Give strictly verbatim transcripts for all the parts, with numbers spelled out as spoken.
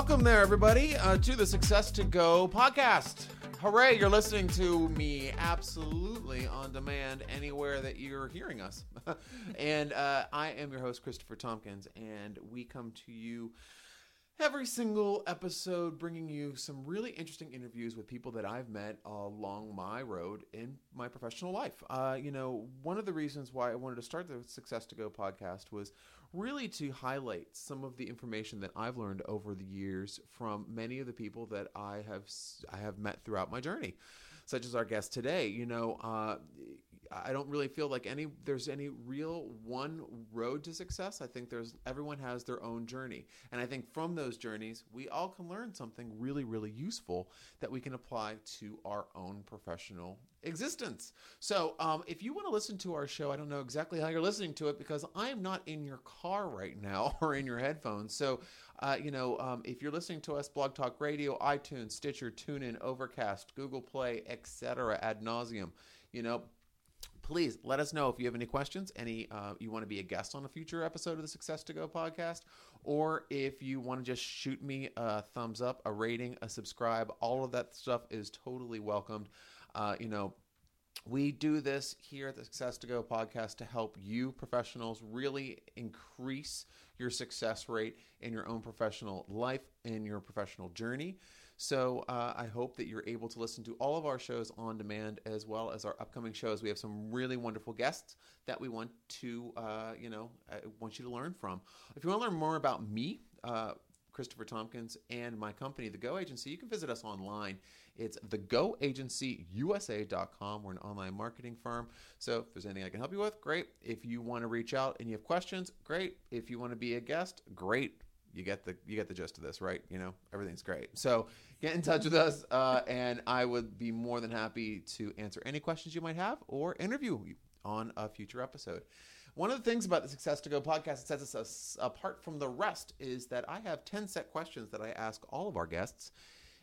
Welcome there, everybody, uh, to the Success to Go podcast. Hooray, you're listening to me absolutely on demand anywhere that you're hearing us. and uh, I am your host, Christopher Tompkins, and we come to you every single episode bringing you some really interesting interviews with people that I've met along my road in my professional life. Uh, you know, one of the reasons why I wanted to start the Success to Go podcast was really to highlight some of the information that I've learned over the years from many of the people that I have I have met throughout my journey, such as our guest today. You know, uh, I don't really feel like any there's any real one road to success. I think there's everyone has their own journey, and I think from those journeys we all can learn something really, really useful that we can apply to our own professional existence. So um, if you want to listen to our show, I don't know exactly how you're listening to it because I am not in your car right now or in your headphones. So, uh, you know, um, if you're listening to us, Blog Talk Radio, iTunes, Stitcher, TuneIn, Overcast, Google Play, et cetera, ad nauseum, you know, please let us know if you have any questions, any uh, you want to be a guest on a future episode of the Success to Go podcast, or if you want to just shoot me a thumbs up, a rating, a subscribe. All of that stuff is totally welcomed. Uh, you know, we do this here at the Success to Go podcast to help you professionals really increase your success rate in your own professional life, in your professional journey. So uh, I hope that you're able to listen to all of our shows on demand as well as our upcoming shows. We have some really wonderful guests that we want to, uh, you know, I want you to learn from. If you want to learn more about me, uh, Christopher Tompkins, and my company, The Go Agency, you can visit us online. It's the go agency u s a dot com. We're an online marketing firm. So if there's anything I can help you with, great. If you want to reach out and you have questions, great. If you want to be a guest, great. You get the you get the gist of this, right? You know, everything's great. So get in touch with us, uh, and I would be more than happy to answer any questions you might have or interview you on a future episode. One of the things about the Success to Go podcast that sets us apart from the rest is that I have ten set questions that I ask all of our guests.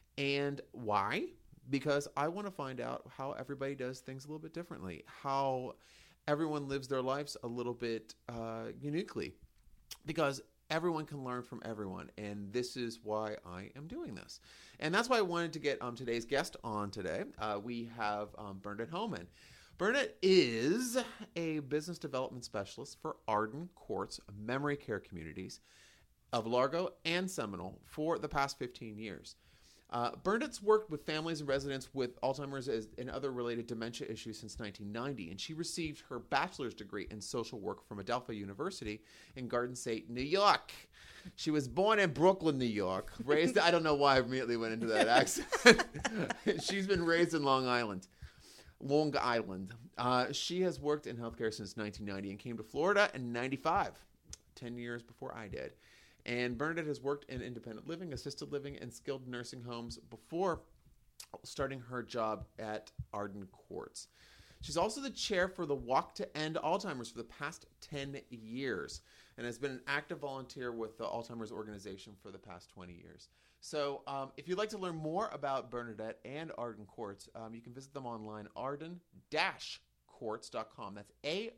And why? Because I want to find out how everybody does things a little bit differently, how everyone lives their lives a little bit uh, uniquely, because everyone can learn from everyone, and this is why I am doing this. And that's why I wanted to get um, today's guest on today. Uh, we have um, Bernadette Homan. Bernadette is a business development specialist for Arden Courts Memory Care Communities of Largo and Seminole for the past fifteen years. Uh, Bernadette's worked with families and residents with Alzheimer's and other related dementia issues since nineteen ninety, and she received her bachelor's degree in social work from Adelphi University in Garden State, New York. She was born in Brooklyn, New York, raised, I don't know why I immediately went into that accent. She's been raised in Long Island. Long Island. Uh, she has worked in healthcare since nineteen ninety and came to Florida in ninety-five, ten years before I did. And Bernadette has worked in independent living, assisted living, and skilled nursing homes before starting her job at Arden Courts. She's also the chair for the Walk to End Alzheimer's for the past ten years and has been an active volunteer with the Alzheimer's organization for the past twenty years. So um, if you'd like to learn more about Bernadette and Arden Courts, um, you can visit them online, arden dash courts dot com. That's A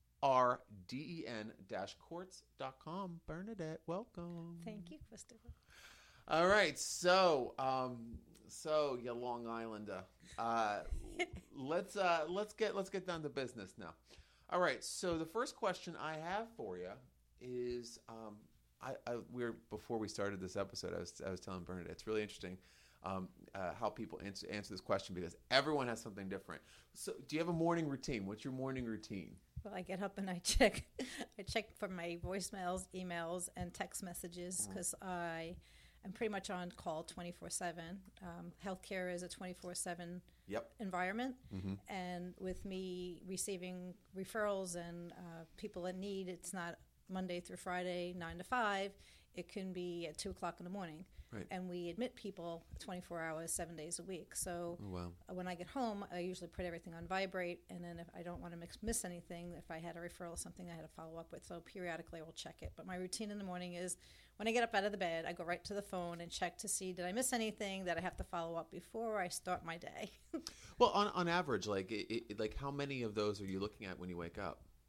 R D E N dash courts dot com. Bernadette, welcome. Thank you, Christopher. All right, so um, so you Long Islander, uh, let's uh, let's get let's get down to business now. All right, so the first question I have for you is, um, I, I we're before we started this episode, I was I was telling Bernadette it's really interesting um, uh, how people answer answer this question because everyone has something different. So, do you have a morning routine? What's your morning routine? Well, I get up and I check, I check for my voicemails, emails, and text messages because I am pretty much on call twenty-four seven. Um, healthcare is a twenty-four seven yep. environment, mm-hmm. and with me receiving referrals and uh, people in need, it's not Monday through Friday, nine to five. It can be at two o'clock in the morning. Right. And we admit people twenty-four hours, seven days a week. So oh, wow. when I get home, I usually put everything on vibrate. And then if I don't want to mix, miss anything, if I had a referral or something, I had to follow up with. So periodically I will check it. But my routine in the morning is when I get up out of the bed, I go right to the phone and check to see, did I miss anything that I have to follow up before I start my day? Well, on on average, like it, it, like how many of those are you looking at when you wake up?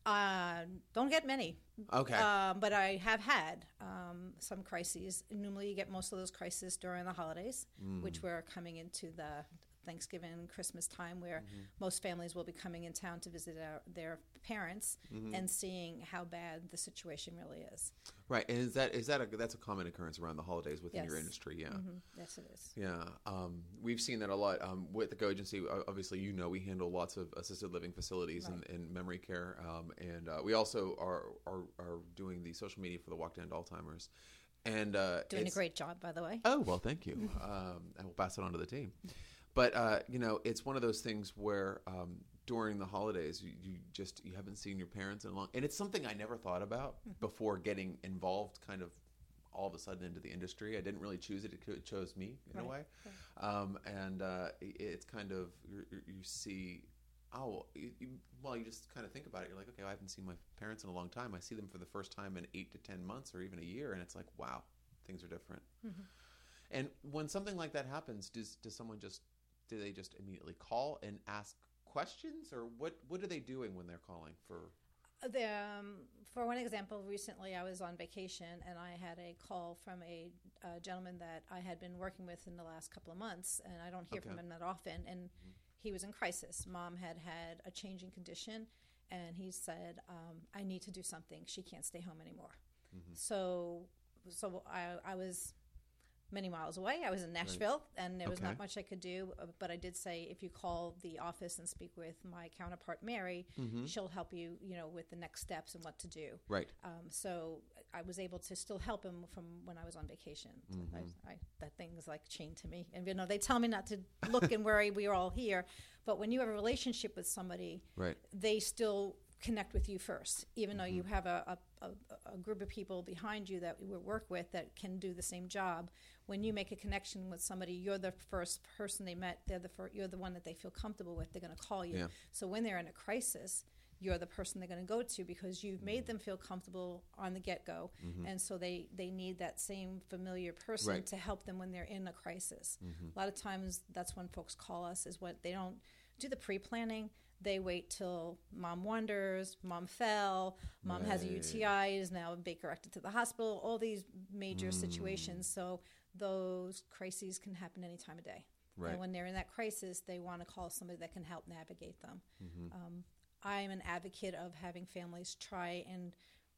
Uh, don't get many. Okay. Um, but I have had um, some crises. Normally, you get most of those crises during the holidays, Mm. which we're coming into the Thanksgiving, Christmas time, where Mm-hmm. most families will be coming in town to visit our, their parents Mm-hmm. and seeing how bad the situation really is. Right. And is that is that a that's a common occurrence around the holidays within your Yes. industry? Yeah. hmm Yes, it is. Yeah, um, we've seen that a lot um, with the Go Agency. uh, Obviously, you know, we handle lots of assisted living facilities Right. and, and memory care, um, and uh, we also are, are are doing the social media for the Walk to End Alzheimer's, and uh, Doing a it's- great job, by the way. Oh well, thank you. um, I will pass it on to the team. But uh, you know, it's one of those things where um, during the holidays, you, you just you haven't seen your parents in a long, and it's something I never thought about before getting involved. Kind of all of a sudden into the industry, I didn't really choose it; it co- chose me in Right. a way. Um, and uh, it- it's kind of you you see. Oh, you, you, well, you just kind of think about it. You're like, okay, I haven't seen my parents in a long time. I see them for the first time in eight to ten months, or even a year, and it's like, wow, things are different. Mhm. And when something like that happens, does does someone just do they just immediately call and ask questions, or what what are they doing when they're calling for? The, um, for one example, recently I was on vacation and I had a call from a, uh gentleman that I had been working with in the last couple of months, and I don't hear from Okay. him that often. And he was in crisis. Mom had had a changing condition, and he said, um, "I need to do something. She can't stay home anymore." Mhm. So, so I, I was many miles away. I was in Nashville, and there was Okay. not much I could do. uh, But I did say, if you call the office and speak with my counterpart, Mary, Mhm. she'll help you, you know, with the next steps and what to do. Right. Um, so I was able to still help him from when I was on vacation. Mhm. I, I, that thing is like chained to me. And, you know, they tell me not to look and worry. We are all here. But when you have a relationship with somebody, Right. they still connect with you first, even though Mm-hmm. you have a, a, a, a group of people behind you that you work with that can do the same job. When you make a connection with somebody, you're the first person they met. They're the fir- you're the one that they feel comfortable with. They're going to call you. Yeah. So when they're in a crisis, you're the person they're going to go to because you've made them feel comfortable on the get-go. Mhm. And so they, they need that same familiar person Right. to help them when they're in a crisis. Mhm. A lot of times that's when folks call us, is what they don't do the pre-planning. They wait till mom wanders, mom fell, mom has a U T I, is now Baker acted to the hospital, all these major Mm. situations. So those crises can happen any time of day. Right. And when they're in that crisis, they want to call somebody that can help navigate them. Mhm. Um, I'm an advocate of having families try and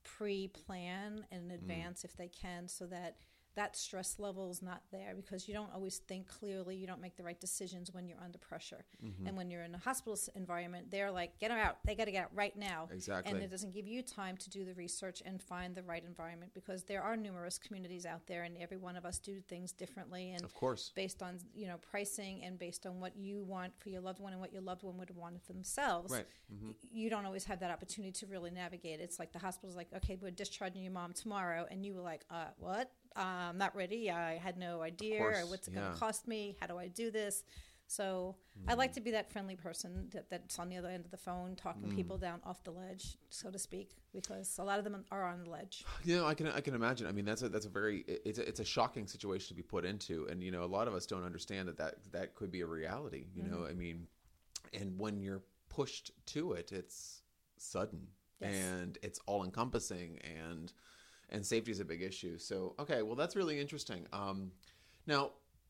pre-plan in advance if they can, so that that stress level is not there, because you don't always think clearly. You don't make the right decisions when you're under pressure. Mhm. And when you're in a hospital s- environment, they're like, get them out. They got to get out right now. Exactly. And it doesn't give you time to do the research and find the right environment, because there are numerous communities out there, and every one of us do things differently. And Of course. based on, you know, pricing and based on what you want for your loved one and what your loved one would want for themselves, Right. Mhm. y- you don't always have that opportunity to really navigate. It's like the hospital's like, okay, we're discharging your mom tomorrow, and you were like, uh, what? Uh, I'm not ready. I had no idea. course, What's it going yeah. to cost me? How do I do this? So I like to be that friendly person that, that's on the other end of the phone, talking Mm. people down off the ledge, so to speak, because a lot of them are on the ledge. You know, I can I can imagine. I mean, that's a that's a very it's a, it's a shocking situation to be put into, and you know, a lot of us don't understand that that, that could be a reality. You know, I mean, and when you're pushed to it, it's sudden Yes. and it's all encompassing, and and safety is a big issue. So, okay, well, that's really interesting. Um, now,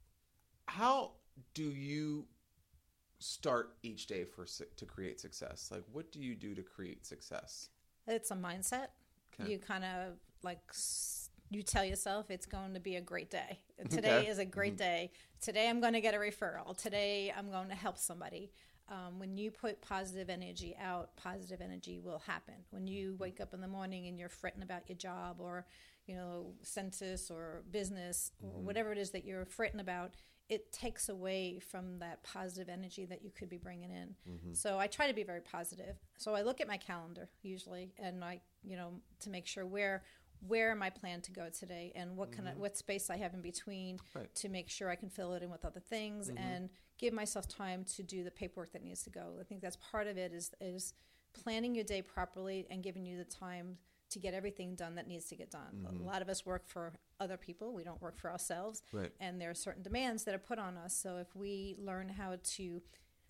how do you start each day for su- to create success? Like, what do you do to create success? It's a mindset. Okay. You kind of like s- you tell yourself it's going to be a great day. Today Okay. is a great day. Today I'm going to get a referral. Today I'm going to help somebody. Um, when you put positive energy out, positive energy will happen. When you wake up in the morning and you're fretting about your job, or you know, census or business or whatever it is that you're fretting about, it takes away from that positive energy that you could be bringing in. So I try to be very positive. So I look at my calendar usually, and I, you know, to make sure where where am I planned to go today, and what kind of what space I have in between, Right. to make sure I can fill it in with other things and give myself time to do the paperwork that needs to go. I think that's part of it, is is planning your day properly and giving you the time to get everything done that needs to get done. A lot of us work for other people. We don't work for ourselves. Right. And there are certain demands that are put on us. So if we learn how to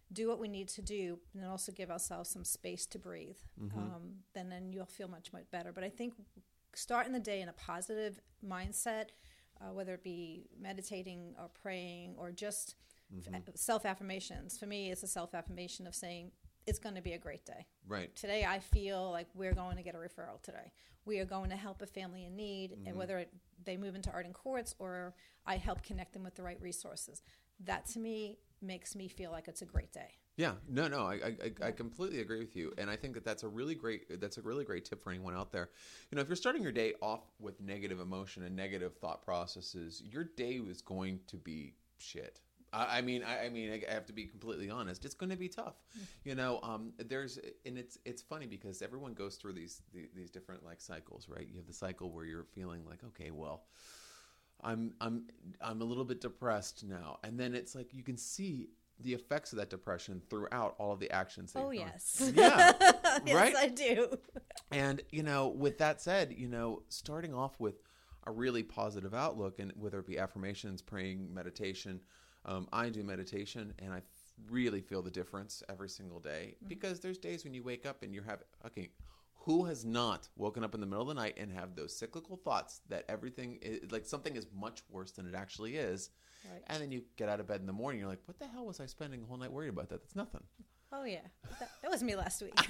do what we need to do, and then also give ourselves some space to breathe. Mm-hmm. Um, then then you'll feel much, much better. But I think starting the day in a positive mindset, uh, whether it be meditating or praying or just mm-hmm. f- self-affirmations. For me, it's a self-affirmation of saying, it's going to be a great day. Right. Today, I feel like we're going to get a referral today. We are going to help a family in need, mm-hmm. and whether it, they move into Arden Courts or I help connect them with the right resources. That, to me, makes me feel like it's a great day. Yeah, no, no, I, I, I completely agree with you, and I think that that's a really great that's a really great tip for anyone out there. You know, if you're starting your day off with negative emotion and negative thought processes, your day is going to be shit. I, I mean, I, I mean, I have to be completely honest. It's going to be tough. Mm-hmm. You know, um, there's and it's it's funny because everyone goes through these, these these different like cycles, right? You have the cycle where you're feeling like, okay, well, I'm I'm I'm a little bit depressed now, and then it's like you can see the effects of that depression throughout all of the actions. Oh, yes. Yeah. Yes, right? I do. And, you know, with that said, you know, starting off with a really positive outlook, and whether it be affirmations, praying, meditation, um, I do meditation, and I f- really feel the difference every single day, mm-hmm. because there's days when you wake up and you have, okay, who has not woken up in the middle of the night and have those cyclical thoughts that everything is, like something is much worse than it actually is. Right. And then you get out of bed in the morning, you're like, what the hell was I spending the whole night worried about that? That's nothing. Oh, yeah. That, that was me last week.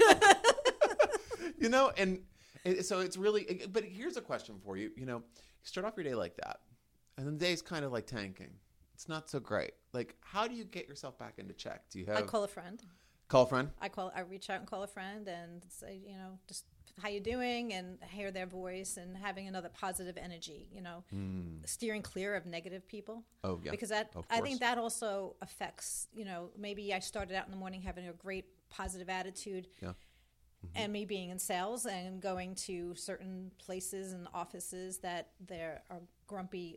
You know, and, and so it's really, but here's a question for you. You know, you start off your day like that, and then the day's kind of like tanking. It's not so great. Like, how do you get yourself back into check? Do you have... I call a friend. Call a friend? I call. I reach out and call a friend and say, you know, just how you doing, and hear their voice, and having another positive energy, you know, mm. steering clear of negative people. Oh, yeah. Because that, I think that also affects, you know, maybe I started out in the morning having a great positive attitude. Yeah. Mm-hmm. And me being in sales and going to certain places and offices that there are grumpy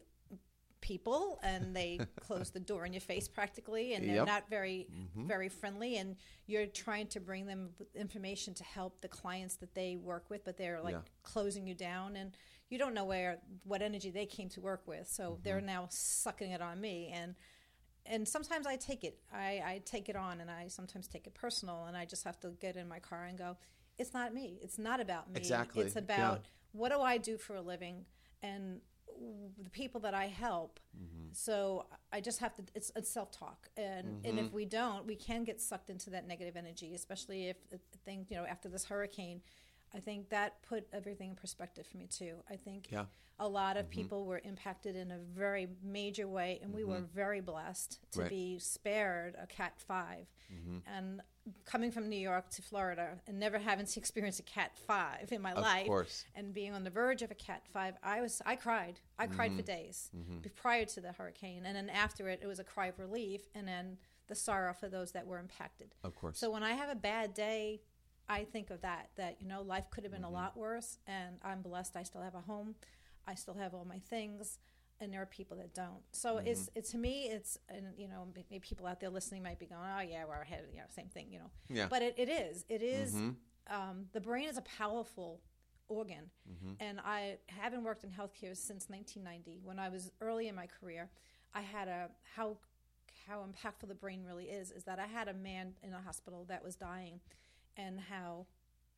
people, and they close the door in your face practically, and they're yep. not very mm-hmm. very friendly, and you're trying to bring them information to help the clients that they work with, but they're like yeah. closing you down, and you don't know where what energy they came to work with, so mm-hmm. they're now sucking it on me, and and sometimes I take it I, I take it on, and I sometimes take it personal, and I just have to get in my car and go, it's not me, it's not about me, exactly. It's about yeah. what do I do for a living, and the people that I help. Mm-hmm. So I just have to, it's, it's self-talk. And mm-hmm. and if we don't, we can get sucked into that negative energy, especially if the thing, you know, after this hurricane, I think that put everything in perspective for me too. I think yeah. a lot of mm-hmm. people were impacted in a very major way, and mm-hmm. we were very blessed to right. be spared a Cat five. Mm-hmm. And coming from New York to Florida and never having to experience a Cat five in my of life, course. And being on the verge of a Cat five, I was I cried. I mm-hmm. cried for days mm-hmm. prior to the hurricane, and then after it, it was a cry of relief, and then the sorrow for those that were impacted. Of course. So when I have a bad day, I think of that, that, you know, life could have been mm-hmm. a lot worse, and I'm blessed. I still have a home. I still have all my things, and there are people that don't. So mm-hmm. it's, it's, to me, it's, and, you know, maybe people out there listening might be going, oh, yeah, we're ahead, you know, same thing, you know. Yeah. But it, it is. It is, mm-hmm. um, the brain is a powerful organ, mm-hmm. and I haven't worked in healthcare since nineteen ninety. When I was early in my career, I had a, how, how impactful the brain really is, is that I had a man in a hospital that was dying, and how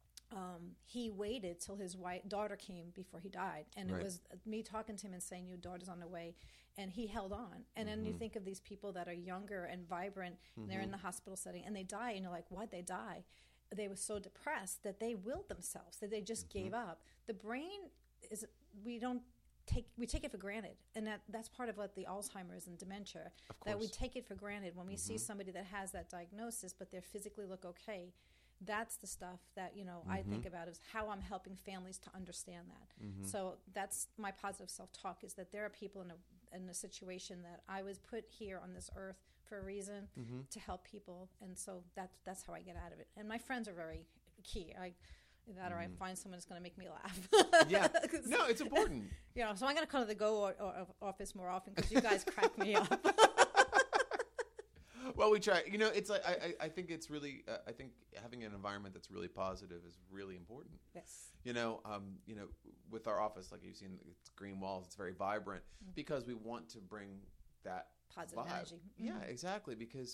um, he waited till his wife, daughter came before he died. And right. it was me talking to him and saying, your daughter's on the way. And he held on. And mm-hmm. then you think of these people that are younger and vibrant, mm-hmm. and they're in the hospital setting, and they die, and you're like, why'd they die? They were so depressed that they willed themselves, that they just mm-hmm. gave up. The brain is, we don't take, we take it for granted. And that, that's part of what the Alzheimer's and dementia, that we take it for granted when we mm-hmm. see somebody that has that diagnosis, but they physically look okay. That's the stuff that, you know, mm-hmm. I think about, is how I'm helping families to understand that. Mm-hmm. So that's my positive self-talk, is that there are people in a, in a situation that I was put here on this earth for a reason, mm-hmm. to help people. And so that's, that's how I get out of it. And my friends are very key. I, that mm-hmm. or I find someone that's going to make me laugh. Yeah. No, it's important. You know, so I'm going to come to the Go or, or, office more often, because you guys crack me up. Well, we try. You know, it's like I, I think it's really. Uh, I think having an environment that's really positive is really important. Yes. You know, um, you know, with our office, like you've seen, it's green walls. It's very vibrant mm-hmm. because we want to bring that positive vibe. energy. Mm-hmm. Yeah, exactly. Because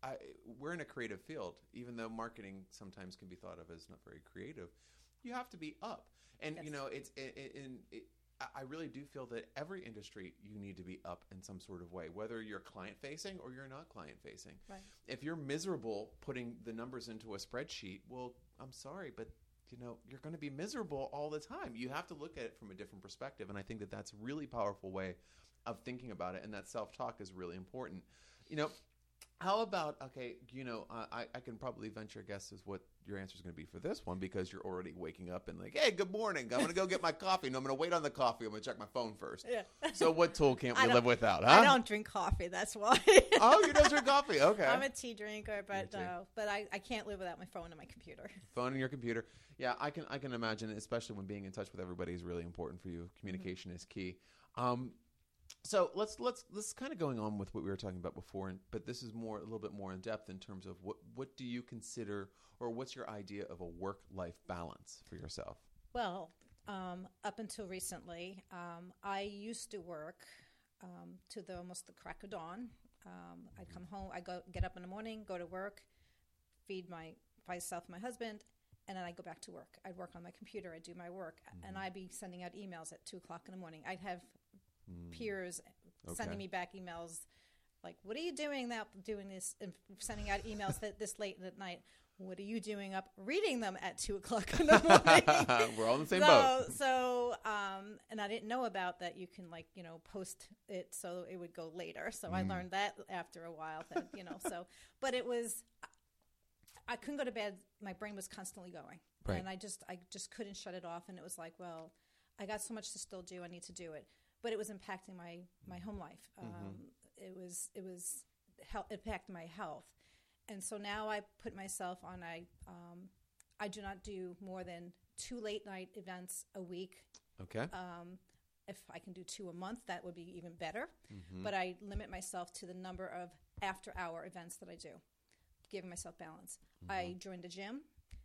I, we're in a creative field, even though marketing sometimes can be thought of as not very creative. You have to be up. And, Yes. you know, it's in, in, it, I really do feel that every industry you need to be up in some sort of way, whether you're client facing or you're not client facing. Right. If you're miserable putting the numbers into a spreadsheet, well, I'm sorry, but you know, you're going to be miserable all the time. You have to look at it from a different perspective. And I think that that's a really powerful way of thinking about it. And that self-talk is really important. You know, how about, okay, you know, uh, I, I can probably venture a guess as what your answer is going to be for this one, because you're already waking up and like, hey, good morning. I'm going to go get my coffee. No, I'm going to wait on the coffee. I'm going to check my phone first. Yeah. So what tool can't I we don't- live without, huh? I don't drink coffee. That's why. Oh, you don't drink coffee. Okay. I'm a tea drinker, but You're a tea. uh, but I, I can't live without my phone and my computer. Phone and your computer. Yeah, I can I can imagine, especially when being in touch with everybody is really important for you. Communication is key. Um, so let's let's let's kind of going on with what we were talking about before, and, but this is more a little bit more in depth in terms of what what do you consider, or what's your idea of a work life balance for yourself? Well, um, up until recently, um, I used to work um, to the almost the crack of dawn. Um, I'd come home, I go get up in the morning, go to work, feed my myself, my husband, and then I go back to work. I'd work on my computer, I'd do my work, Mm-hmm. and I'd be sending out emails at two o'clock in the morning. I'd have Mm. peers Okay. sending me back emails like, "What are you doing now? Doing this and sending out emails that this late at night? What are you doing up reading them at two o'clock in the morning?" We're all in the same so, boat. So, um, and I didn't know about that. You can like, you know, post it so it would go later. So I Mm. learned that after a while that, you know, so, but it was, I couldn't go to bed. My brain was constantly going. Right. And I just, I just couldn't shut it off. And it was like, well, I got so much to still do. I need to do it. But it was impacting my, my home life. Um, Mhm. It was, it was hel- impacting my health. And so now I put myself on a, um, I do not do more than two late night events a week. Okay. Um, if I can do two a month, that would be even better. Mhm. But I limit myself to the number of after hour events that I do, giving myself balance. I joined a gym.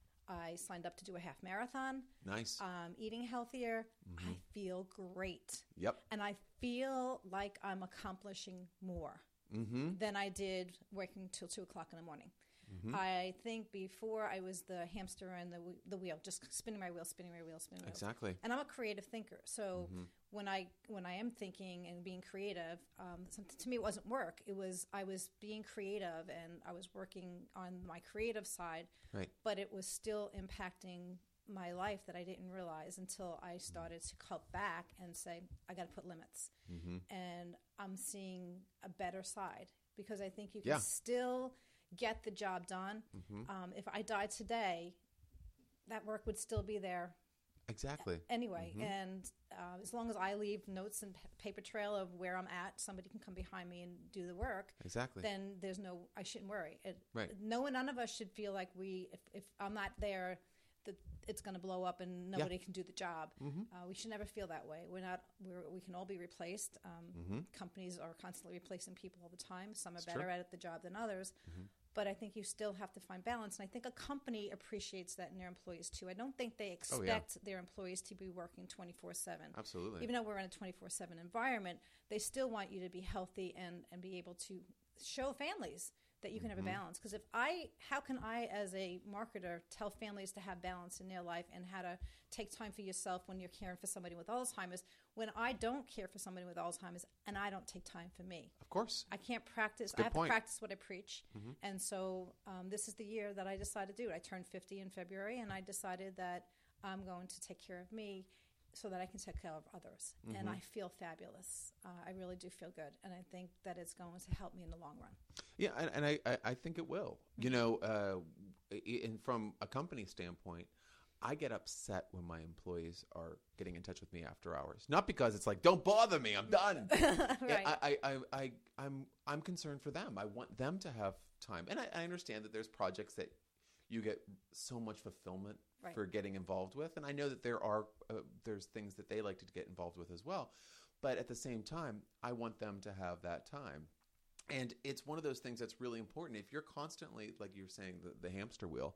I signed up to do a half marathon. Nice. Um, eating healthier. I feel great. Yep. And I feel like I'm accomplishing more Mm-hmm. than I did working till two o'clock in the morning. Mhm. I think before I was the hamster and the w- the wheel, just spinning my wheel, spinning my wheel, spinning my wheel. Exactly. And I'm a creative thinker, so Mhm. when I when I am thinking and being creative, um, some, to me it wasn't work. It was I was being creative and I was working on my creative side, Right. but it was still impacting my life that I didn't realize until I started to cut back and say I got to put limits. Mm-hmm. And I'm seeing a better side because I think you can Yeah. still get the job done. Mm-hmm. Um, if I died today, that work would still be there Exactly. anyway. Mhm. And uh, as long as I leave notes and p- paper trail of where I'm at, somebody can come behind me and do the work. Exactly. Then there's no, I shouldn't worry. It, Right. No one, none of us should feel like we, if, if I'm not there, that it's going to blow up and nobody can do the job. Mm-hmm. Uh, we should never feel that way. We're not. We're, we can all be replaced. Um, Mm-hmm. Companies are constantly replacing people all the time. Some are It's better true. at it, the job than others. Mhm. But I think you still have to find balance. And I think a company appreciates that in their employees too. I don't think they Oh, yeah. expect their employees to be working twenty-four seven. Absolutely. Even though we're in a twenty-four seven environment, they still want you to be healthy and, and be able to show families that you can have a Mhm. balance. Because if I, how can I as a marketer tell families to have balance in their life and how to take time for yourself when you're caring for somebody with Alzheimer's when I don't care for somebody with Alzheimer's and I don't take time for me? Of course. I can't practice. That's a good I have point. to practice what I preach. Mhm. And so um, this is the year that I decided to do it. I turned fifty in February, and I decided that I'm going to take care of me so that I can take care of others. And Mhm. I feel fabulous. Uh, I really do feel good. And I think that it's going to help me in the long run. Yeah, and, and I, I, I think it will. You know, uh, i- and from a company standpoint, I get upset when my employees are getting in touch with me after hours. Not because it's like, don't bother me, I'm done. Right. I, I, I, I, I'm, I'm concerned for them. I want them to have time. And I, I understand that there's projects that you get so much fulfillment Right. for getting involved with. And I know that there are, uh, there's things that they like to get involved with as well. But at the same time, I want them to have that time. And it's one of those things that's really important. If you're constantly, like you're saying, the, the hamster wheel,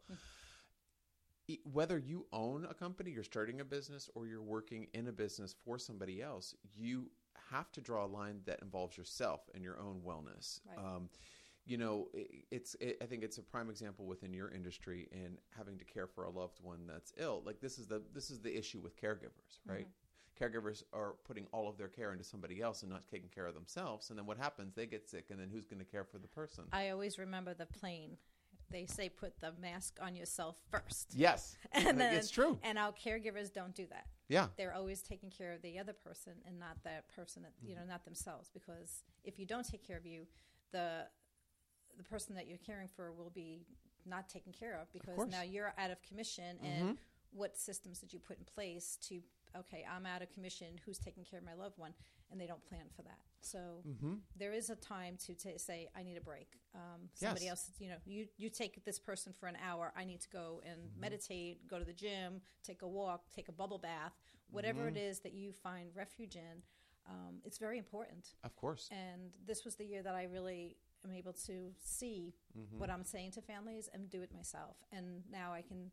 e- whether you own a company, you're starting a business, or you're working in a business for somebody else, you have to draw a line that involves yourself and your own wellness. Right. Um, you know, it, it's, it, I think it's a prime example within your industry in having to care for a loved one that's ill. Like this is the, this is the issue with caregivers, right? Mm-hmm. Caregivers are putting all of their care into somebody else and not taking care of themselves. And then what happens? They get sick, and then who's going to care for the person? I always remember the plane. They say put the mask on yourself first. Yes, and then, it's true. And our caregivers don't do that. Yeah, they're always taking care of the other person and not that person, that, you know, not themselves. Because if you don't take care of you, the the person that you're caring for will be not taken care of because of now you're out of commission. Mm-hmm. And what systems did you put in place to, okay, I'm out of commission, who's taking care of my loved one? And they don't plan for that. So mm-hmm. there is a time to t- say, I need a break. Um, somebody yes. else, you know, you, you take this person for an hour. I need to go and mm-hmm. meditate, go to the gym, take a walk, take a bubble bath, whatever mm-hmm. it is that you find refuge in. Um, it's very important. Of course. And this was the year that I really am able to see mm-hmm. what I'm saying to families and do it myself. And now I can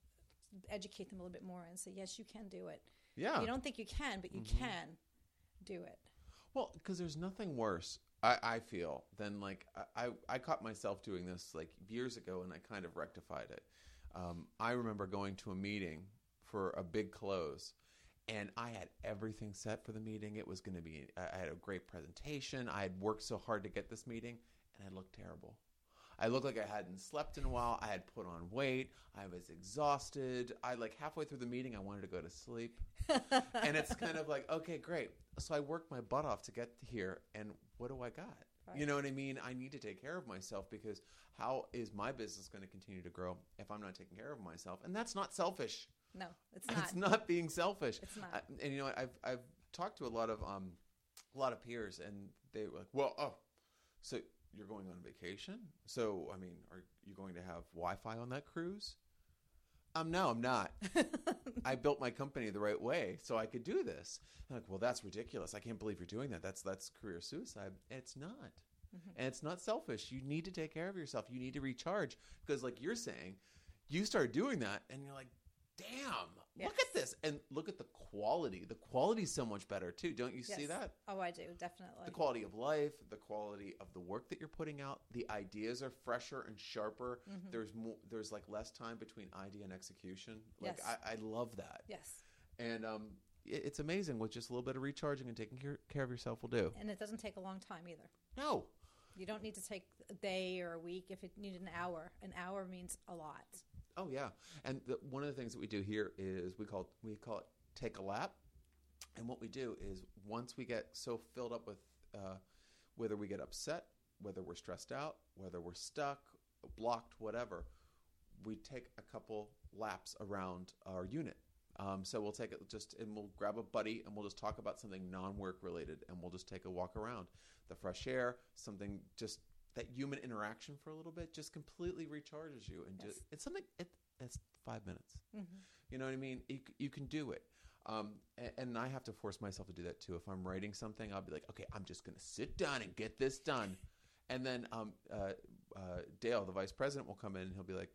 educate them a little bit more and say, yes, you can do it. Yeah. You don't think you can, but you mm-hmm. can do it. Well, because there's nothing worse, I, I feel, than like, I, I caught myself doing this like years ago and I kind of rectified it. Um, I remember going to a meeting for a big close and I had everything set for the meeting. It was going to be, I had a great presentation. I had worked so hard to get this meeting and I looked terrible. I looked like I hadn't slept in a while. I had put on weight. I was exhausted. I like halfway through the meeting, I wanted to go to sleep. And it's kind of like, okay, great. So I worked my butt off to get here. And what do I got? Right. You know what I mean? I need to take care of myself because how is my business going to continue to grow if I'm not taking care of myself? And that's not selfish. No, it's not. It's not being selfish. It's not. I, and you know what? I've I've talked to a lot of um a lot of peers, and they were like, "Well, oh, so you're going on vacation? So I mean, are you going to have Wi-Fi on that cruise?" Um, no, I'm not. I built my company the right way so I could do this. I'm like, well, that's ridiculous. I can't believe you're doing that. That's that's career suicide. It's not. Mm-hmm. And it's not selfish. You need to take care of yourself. You need to recharge because, like you're saying, you start doing that, and you're like, damn, yes. Look at this. And look at the quality. The quality is so much better, too. Don't you yes. see that? Oh, I do, definitely. The quality of life, the quality of the work that you're putting out, the ideas are fresher and sharper. Mm-hmm. There's more, there's like less time between idea and execution. Like, yes. I, I love that. Yes. And um, it, it's amazing what just a little bit of recharging and taking care, care of yourself will do. And it doesn't take a long time either. No. You don't need to take a day or a week. If it needed an hour, an hour means a lot. Oh yeah, and the, one of the things that we do here is we call we call it take a lap, and what we do is once we get so filled up with uh, whether we get upset, whether we're stressed out, whether we're stuck, blocked, whatever, we take a couple laps around our unit. Um, so we'll take it just and we'll grab a buddy and we'll just talk about something non-work related, and we'll just take a walk around the fresh air, something just. That human interaction for a little bit just completely recharges you, and yes. just it's something. It, it's five minutes. Mm-hmm. You know what I mean? You, you can do it, um, and, and I have to force myself to do that too. If I'm writing something, I'll be like, okay, I'm just going to sit down and get this done, and then um, uh, uh, Dale, the vice president, will come in and he'll be like,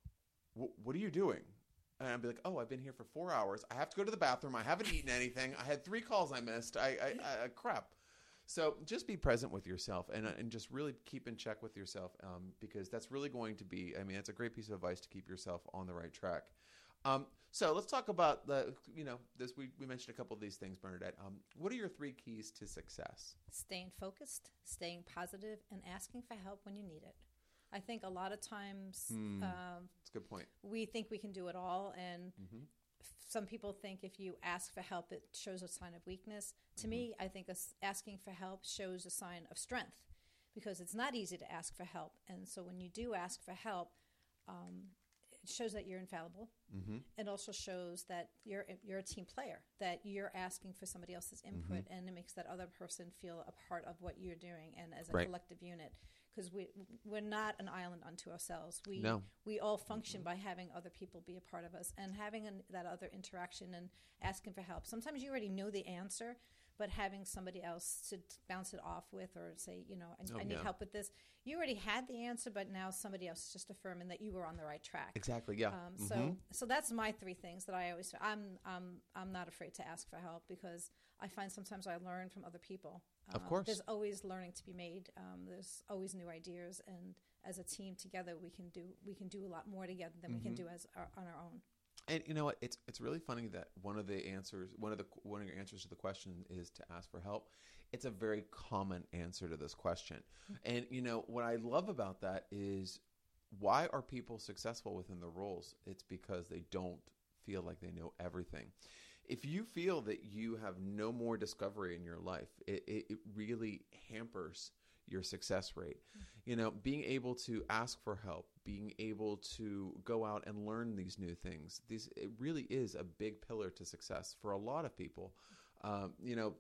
"What are you doing?" And I'll be like, "Oh, I've been here for four hours. I have to go to the bathroom. I haven't eaten anything. I had three calls I missed. I, I, I crap." So just be present with yourself and and just really keep in check with yourself um, because that's really going to be, I mean, it's a great piece of advice to keep yourself on the right track. Um, so let's talk about the, you know, this, we, we mentioned a couple of these things, Bernadette. Um, what are your three keys to success? Staying focused, staying positive, and asking for help when you need it. I think a lot of times mm, um, that's a good point. We think we can do it all, and mm-hmm. some people think if you ask for help, it shows a sign of weakness. To mm-hmm. me, I think asking for help shows a sign of strength because it's not easy to ask for help. And so when you do ask for help, um, it shows that you're infallible. Mm-hmm. It also shows that you're you're a team player, that you're asking for somebody else's input, mm-hmm. and it makes that other person feel a part of what you're doing and as a right. collective unit. Because we, we're not an island unto ourselves. We no. we all function mm-hmm. by having other people be a part of us and having an, that other interaction and asking for help. Sometimes you already know the answer, but having somebody else to bounce it off with, or say, you know, I, Oh, I need yeah. help with this. You already had the answer, but now somebody else is just affirming that you were on the right track. Exactly. Yeah. Um, Mhm. So, so that's my three things that I always. I'm, I'm, I'm not afraid to ask for help, because I find sometimes I learn from other people. Of Um, course. there's always learning to be made. Um, there's always new ideas, and as a team together, we can do we can do a lot more together than we can Mm-hmm. do as our, on our own. And you know what? It's it's really funny that one of the answers, one of the one of your answers to the question is to ask for help. It's a very common answer to this question. And you know what I love about that is, why are people successful within the roles? It's because they don't feel like they know everything. If you feel that you have no more discovery in your life, it, it, it really hampers your success rate. You know, being able to ask for help, being able to go out and learn these new things, these it really is a big pillar to success for a lot of people. Um, you know,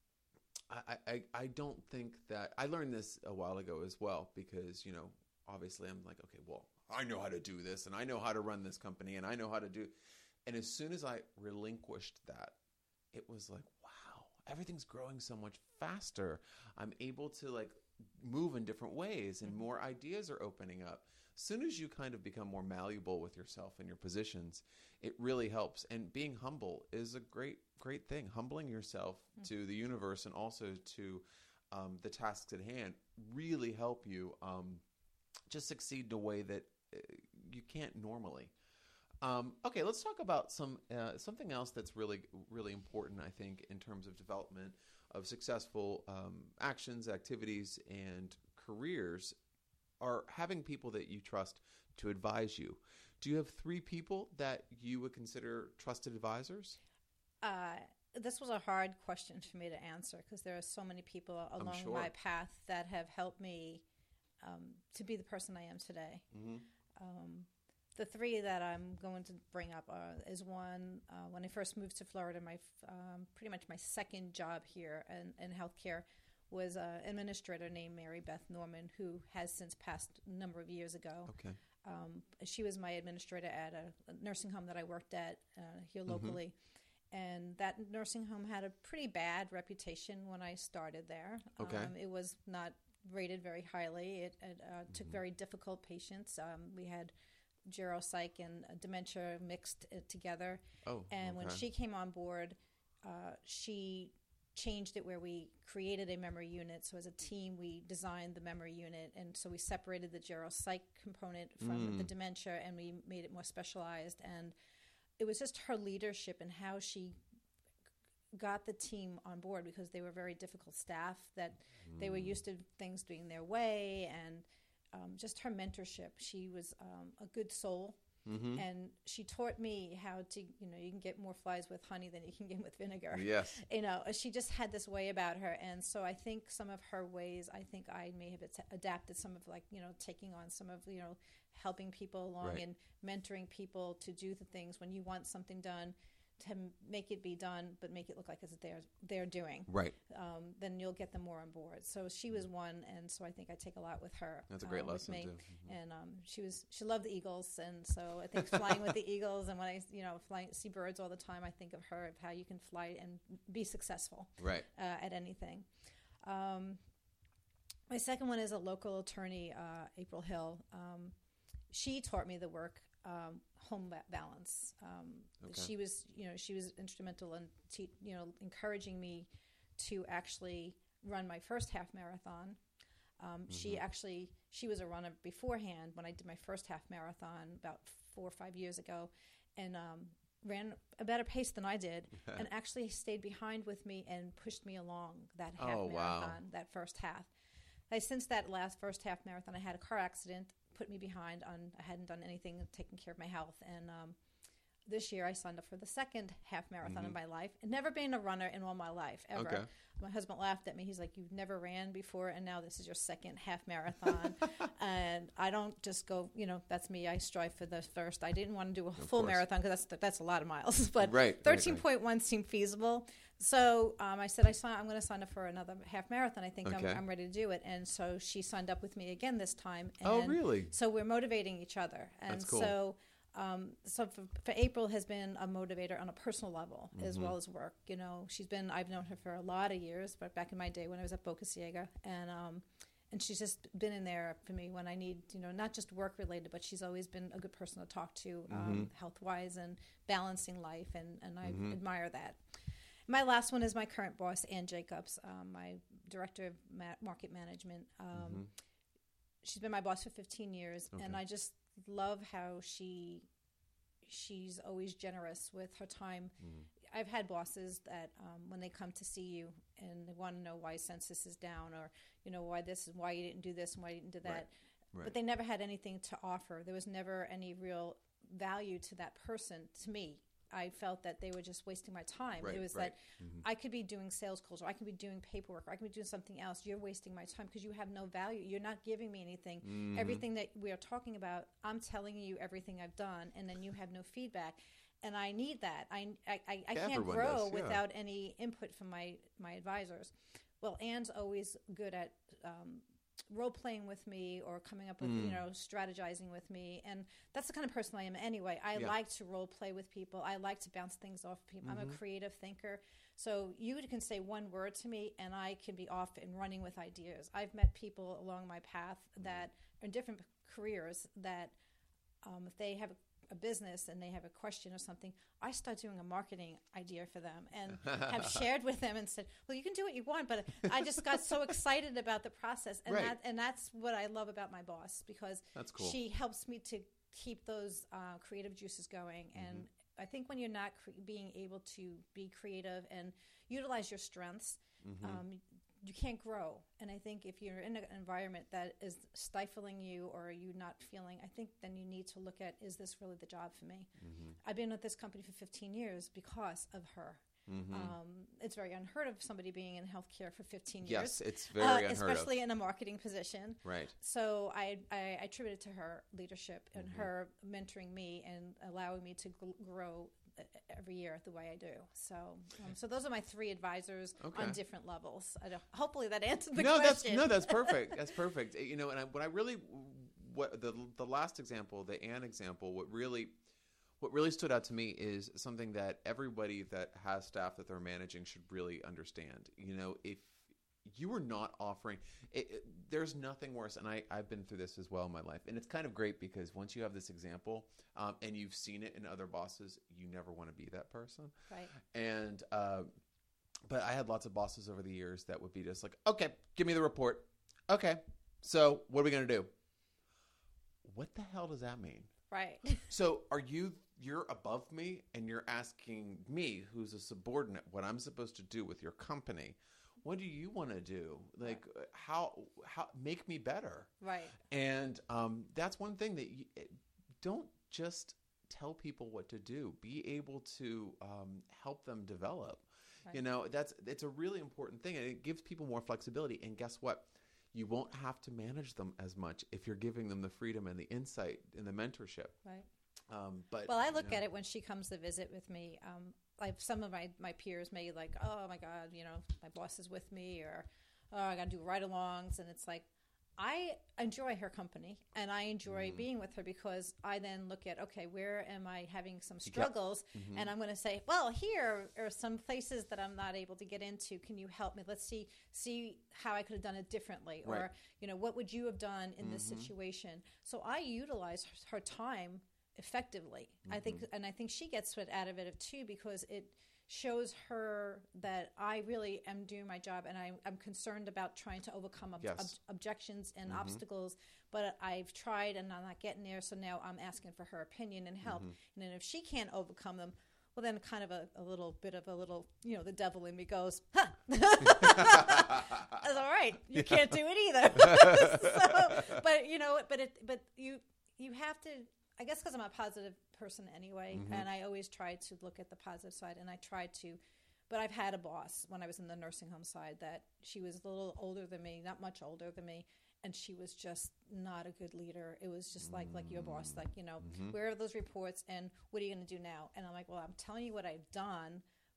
I, I, I don't think that I learned this a while ago as well, because, you know, obviously I'm like, okay, well, I know how to do this, and I know how to run this company, and I know how to do. And as soon as I relinquished that, it was like, wow, everything's growing so much faster. I'm able to like move in different ways, and more ideas are opening up. As soon as you kind of become more malleable with yourself and your positions, it really helps. And being humble is a great, great thing. Humbling yourself to the universe and also to um, the tasks at hand really help you um, just succeed in a way that uh, you can't normally. Um, okay, let's talk about some uh, something else that's really, really important, I think, in terms of development of successful um, actions, activities, and careers, are having people that you trust to advise you. Do you have three people that you would consider trusted advisors? Uh, this was a hard question for me to answer, because there are so many people along sure. my path that have helped me um, to be the person I am today. Mm-hmm. Um, the three that I'm going to bring up are, is one, uh, when I first moved to Florida, my um, pretty much my second job here in, in healthcare was an administrator named Mary Beth Norman, who has since passed a number of years ago. Okay. Um, she was my administrator at a, a nursing home that I worked at uh, here locally. Mm-hmm. And that nursing home had a pretty bad reputation when I started there. Okay. Um, it was not rated very highly. It, it uh, took mm-hmm. very difficult patients. Um, we had geropsych and uh, dementia mixed uh, together. Oh, and okay. when she came on board, uh, she changed it where we created a memory unit. So as a team, we designed the memory unit, and so we separated the geropsych component from Mm. the dementia, and we made it more specialized. And it was just her leadership and how she got the team on board, because they were very difficult staff, that mm. they were used to things doing their way, and um, just her mentorship. She was um, a good soul. Mm-hmm. And she taught me how to, you know, you can get more flies with honey than you can get with vinegar. Yes. You know, she just had this way about her. And so I think some of her ways, I think I may have adapted some of, like, you know, taking on some of, you know, helping people along right. and mentoring people to do the things when you want something done, to make it be done, but make it look like it's they're, they're doing. Right. Um, then you'll get them more on board. So she was one, and so I think I take a lot with her. That's a great uh, lesson, with me. too. Mm-hmm. And um, she was she loved the eagles, and so I think flying with the eagles, and when I you know fly, see birds all the time, I think of her, of how you can fly and be successful right. uh, at anything. Um, my second one is a local attorney, uh, April Hill. Um, she taught me the work. Um, home balance. Um, okay. She was, you know, she was instrumental in, te- you know, encouraging me to actually run my first half marathon. Um, mm-hmm. She actually, she was a runner beforehand when I did my first half marathon about four or five years ago, and um, ran a better pace than I did, and actually stayed behind with me and pushed me along that half oh, marathon, wow. that first half. I, since that last first half marathon, I had a car accident, put me behind on, I hadn't done anything taking care of my health. And um, this year I signed up for the second half marathon mm-hmm. of my life. I'd never been a runner in all my life, ever. Okay. My husband laughed at me. He's like, you've never ran before, and now this is your second half marathon. And I don't just go, you know, that's me. I strive for the first. I didn't want to do a of full course. marathon, because that's, that's a lot of miles. But right, thirteen point one right, right. seemed feasible. So um, I said, I sign, I'm going to sign up for another half marathon. I think okay. I'm, I'm ready to do it. And so she signed up with me again this time. And oh, really? So we're motivating each other. And That's cool. so Um, so for, for April has been a motivator on a personal level mm-hmm. as well as work. You know, she's been, I've known her for a lot of years, but back in my day when I was at Boca Ciega, and um, and she's just been in there for me when I need, you know, not just work related, but she's always been a good person to talk to, um, mm-hmm. health wise and balancing life, and and I mm-hmm. admire that. My last one is my current boss, Ann Jacobs, um, my director of ma- market management. Um, mm-hmm. She's been my boss for fifteen years, okay. and I just love how she she's always generous with her time. Mm. I've had bosses that um, when they come to see you and they want to know why census is down, or you know why this is why you didn't do this and why you didn't do that, right. Right. But they never had anything to offer. There was never any real value to that person. To me, I felt that they were just wasting my time. Right, it was right. that mm-hmm. I could be doing sales calls, or I could be doing paperwork, or I could be doing something else. You're wasting my time because you have no value. You're not giving me anything. Mm-hmm. Everything that we are talking about, I'm telling you everything I've done, and then you have no feedback. And I need that. I, I, I, I can't grow does, yeah. without any input from my, my advisors. Well, Ann's always good at um, role-playing with me or coming up with, mm. you know, strategizing with me. And that's the kind of person I am anyway. I yeah. like to role-play with people. I like to bounce things off people. Mm-hmm. I'm a creative thinker. So you can say one word to me, and I can be off and running with ideas. I've met people along my path that are in different careers that um, if they have a a business and they have a question or something, I start doing a marketing idea for them and have shared with them and said, well, you can do what you want, but I just got so excited about the process. And, right. that, and that's what I love about my boss, because that's cool. She helps me to keep those uh, creative juices going. And mm-hmm. I think when you're not cre- being able to be creative and utilize your strengths, mm-hmm. um, you can't grow. And I think if you're in an environment that is stifling you or you not feeling, I think then you need to look at, is this really the job for me? Mm-hmm. I've been at this company for fifteen years because of her. Mm-hmm. Um, it's very unheard of somebody being in healthcare for fifteen years. Yes, it's very uh, unheard especially of. in a marketing position. Right. So I, I, I attribute it to her leadership and mm-hmm. her mentoring me and allowing me to gl- grow every year the way I do. So um, so those are my three advisors okay. on different levels. I don't, hopefully that answered the no, question. That's, no, that's perfect. That's perfect. You know, and I, what I really, what the the last example, the Ann example, what really, what really stood out to me is something that everybody that has staff that they're managing should really understand. You know, if you are not offering, it, it, there's nothing worse, and I, I've been through this as well in my life, and it's kind of great because once you have this example um, and you've seen it in other bosses, you never want to be that person. Right. And uh, but I had lots of bosses over the years that would be just like, okay, give me the report. Okay, so what are we going to do? What the hell does that mean? Right. So are you, you're above me and you're asking me, who's a subordinate, what I'm supposed to do with your company. What do you want to do? Like, right. how, how, make me better. Right. And um, that's one thing that you, don't just tell people what to do. Be able to um, help them develop. Right. You know, that's, it's a really important thing. And it gives people more flexibility. And guess what? You won't have to manage them as much if you're giving them the freedom and the insight and the mentorship. Right. Um, but well, I look you know. at it when she comes to visit with me. Um, like some of my, my peers may like, oh my God, you know, my boss is with me, or oh, I got to do ride-alongs, and it's like I enjoy her company and I enjoy mm. being with her because I then look at, okay, where am I having some struggles? Mm-hmm. And I'm going to say, well, here are some places that I'm not able to get into. Can you help me? Let's see see how I could have done it differently, right. or you know, what would you have done in mm-hmm. this situation? So I utilize her time effectively. Mm-hmm. I think, and I think she gets what out of it too, because it shows her that I really am doing my job, and I, I'm concerned about trying to overcome ob- yes. ob- objections and mm-hmm. obstacles, but I've tried and I'm not getting there, so now I'm asking for her opinion and help. Mm-hmm. And then if she can't overcome them, well, then kind of a, a little bit of a little, you know, the devil in me goes, huh. That's all right. You yeah. can't do it either. So, but, you know, but it, but you, you have to, I guess because I'm a positive person anyway, mm-hmm. and I always try to look at the positive side, and I try to, but I've had a boss when I was in the nursing home side that she was a little older than me, not much older than me, and she was just not a good leader. It was just like, like your boss, like, you know, mm-hmm. where are those reports, and what are you going to do now? And I'm like, well, I'm telling you what I've done, but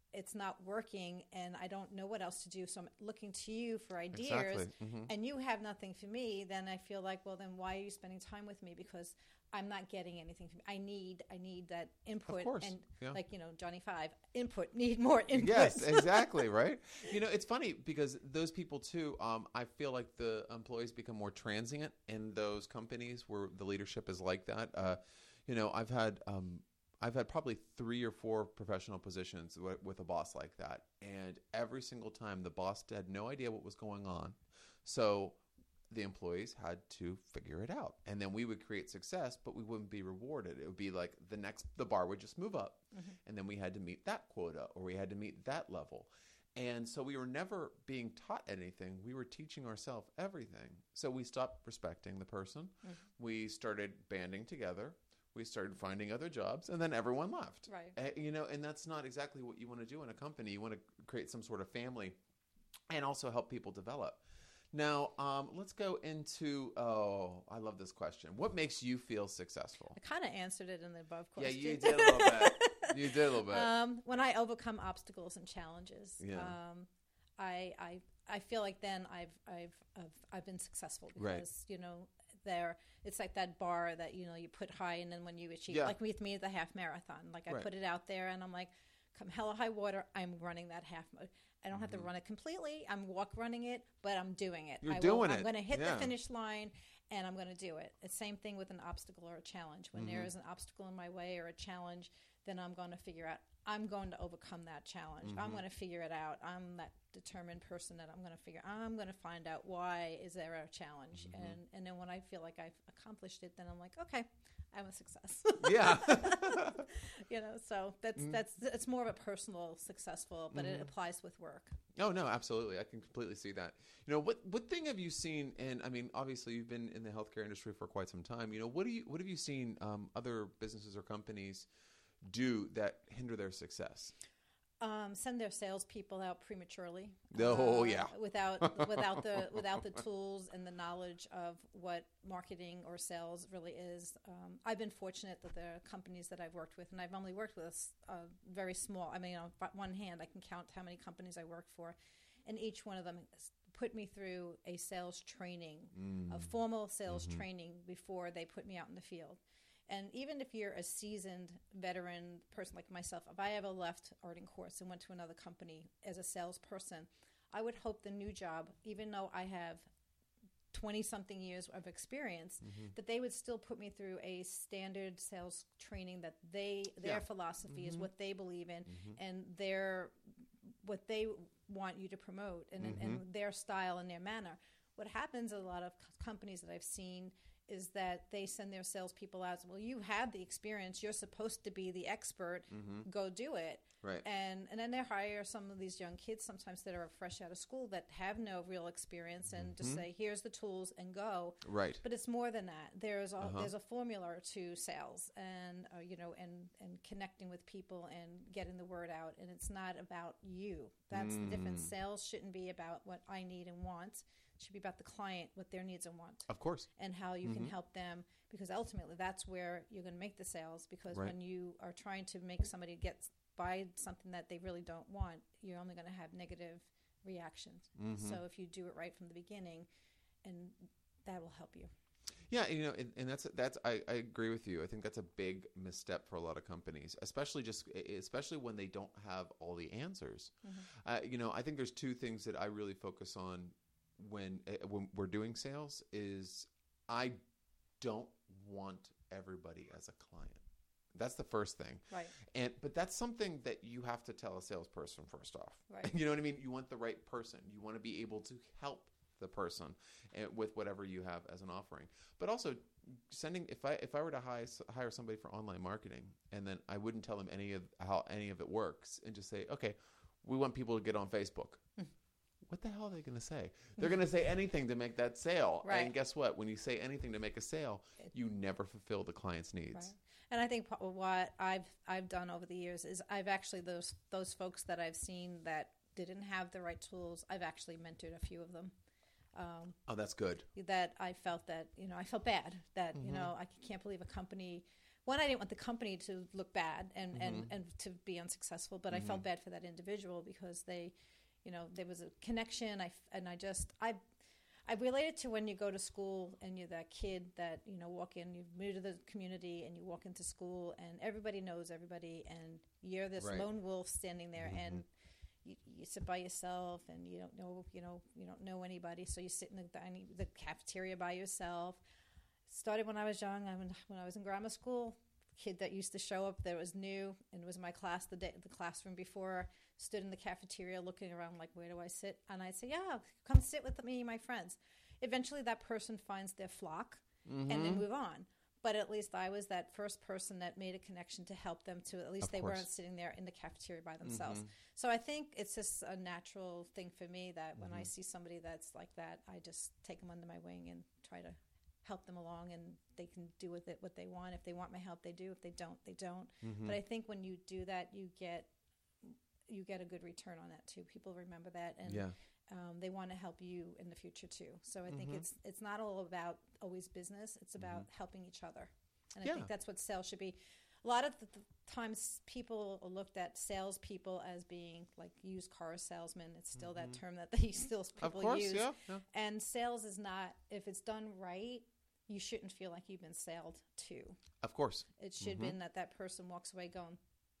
it's not working and I don't know what else to do, so I'm looking to you for ideas, Exactly. Mm-hmm. and you have nothing for me, then I feel like, well, then why are you spending time with me? Because I'm not getting anything from I need I need that input. Of course. And Yeah. like, you know, Johnny Five, input, need more input. Yes, exactly, right? You know, it's funny because those people too, um, I feel like the employees become more transient in those companies where the leadership is like that. Uh, you know, I've had um, I've had probably three or four professional positions w- with a boss like that. And every single time the boss had no idea what was going on. So the employees had to figure it out. And then we would create success, but we wouldn't be rewarded. It would be like the next, the bar would just move up. Mm-hmm. And then we had to meet that quota or we had to meet that level. And so we were never being taught anything. We were teaching ourselves everything. So we stopped respecting the person. Mm-hmm. We started banding together. We started finding other jobs, and then everyone left. Right. Uh, you know, and that's not exactly what you want to do in a company. You want to create some sort of family and also help people develop. Now, um, let's go into, oh, I love this question. What makes you feel successful? I kind of answered it in the above question. Yeah, you did a little bit. You did a little bit. Um, when I overcome obstacles and challenges, Yeah. um, I, I I feel like then I've I've I've, I've been successful because Right. you know there it's like that bar that you know you put high and then when you achieve Yeah. like with me at the half marathon, like I Right. put it out there and I'm like, come hell or high water, I'm running that half. I don't have Mm-hmm. to run it completely. I'm walk running it, but I'm doing it. You're I doing will, it. I'm going to hit Yeah. the finish line, and I'm going to do it. It's the same thing with an obstacle or a challenge. When Mm-hmm. there is an obstacle in my way or a challenge, then I'm going to figure out, I'm going to overcome that challenge. Mm-hmm. I'm going to figure it out. I'm that determined person that I'm going to figure, I'm going to find out why is there a challenge. Mm-hmm. And, and then when I feel like I've accomplished it, then I'm like, okay, I'm a success. Yeah. You know, so that's, Mm-hmm. that's, it's more of a personal successful, but it applies with work. Oh, no, absolutely. I can completely see that. You know, what what thing have you seen? And I mean, obviously, you've been in the healthcare industry for quite some time. You know, what do you what have you seen um, other businesses or companies do that hinder their success? Um, send their salespeople out prematurely. Oh, uh, yeah. Without without the without the tools and the knowledge of what marketing or sales really is. Um, I've been fortunate that the companies that I've worked with, and I've only worked with a, a very small. I mean, on one hand, I can count how many companies I worked for, and each one of them has put me through a sales training, Mm. a formal sales mm-hmm. training before they put me out in the field. And even if you're a seasoned veteran person like myself, if I ever left Arden Courts and went to another company as a salesperson, I would hope the new job, even though I have twenty-something years of experience, mm-hmm. that they would still put me through a standard sales training that they their Yeah. philosophy Mm-hmm. is what they believe in Mm-hmm. and their what they want you to promote and, Mm-hmm. and their style and their manner. What happens in a lot of co- companies that I've seen is that they send their salespeople out. Well, you have the experience. You're supposed to be the expert. Mm-hmm. Go do it. Right. And and then they hire some of these young kids sometimes that are fresh out of school that have no real experience and just say, here's the tools and go. Right. But it's more than that. There's a, Uh-huh. there's a formula to sales and uh, you know and and connecting with people and getting the word out. And it's not about you. That's Mm. the difference. Sales shouldn't be about what I need and want. It should be about the client, what their needs and want. Of course. And how you Mm-hmm. can help them, because ultimately that's where you're going to make the sales. Because Right. when you are trying to make somebody get buy something that they really don't want, you're only going to have negative reactions. Mm-hmm. So if you do it right from the beginning, and that will help you. Yeah, you know, and, and that's that's I, I agree with you. I think that's a big misstep for a lot of companies, especially just especially when they don't have all the answers. Mm-hmm. Uh, you know, I think there's two things that I really focus on when uh, when we're doing sales. Is I don't want everybody as a client. That's the first thing. Right. And but that's something that you have to tell a salesperson first off. Right. You know what I mean? You want the right person. You want to be able to help the person uh, with whatever you have as an offering. But also sending if I if I were to hire hire somebody for online marketing and then I wouldn't tell them any of how any of it works and just say, "Okay, we want people to get on Facebook." What the hell are they going to say? They're going to say anything to make that sale. Right. And guess what? When you say anything to make a sale, you never fulfill the client's needs. Right. And I think what I've I've done over the years is I've actually those those folks that I've seen that didn't have the right tools, I've actually mentored a few of them. Um, Oh, that's good. that I felt that, you know, I felt bad that, Mm-hmm. you know, I can't believe a company one, I didn't want the company to look bad and, Mm-hmm. and, and to be unsuccessful, but I felt bad for that individual because they, you know, there was a connection. I, f- and I just, I, I related to when you go to school and you're that kid that, you know, walk in, you move to the community and you walk into school and everybody knows everybody and you're this Right. lone wolf standing there Mm-hmm. and you, you sit by yourself and you don't know, you know, you don't know anybody. So you sit in the dining, the cafeteria by yourself. Started when I was young. I when, when I was in grammar school, kid that used to show up that was new and was in my class the day the classroom before, stood in the cafeteria looking around like, where do I sit? And I'd say, yeah, come sit with me and my friends. Eventually that person finds their flock Mm-hmm. and then move on. But at least I was that first person that made a connection to help them to at least Of they course. weren't sitting there in the cafeteria by themselves. Mhm. So I think it's just a natural thing for me that when Mm-hmm. I see somebody that's like that, I just take them under my wing and try to help them along, and they can do with it what they want. If they want my help, they do. If they don't, they don't. Mm-hmm. But I think when you do that, you get you get a good return on that too. People remember that, and Yeah. um, they want to help you in the future too. So I think Mhm. it's it's not all about always business. It's about helping each other, and I Yeah. think that's what sales should be. A lot of the the times people looked at salespeople as being like used car salesmen. It's still that term that they still Of people course, use. yeah. yeah. And sales is not, if it's done right, you shouldn't feel like you've been sailed to. Of course. It should Mhm. have been that that person walks away going,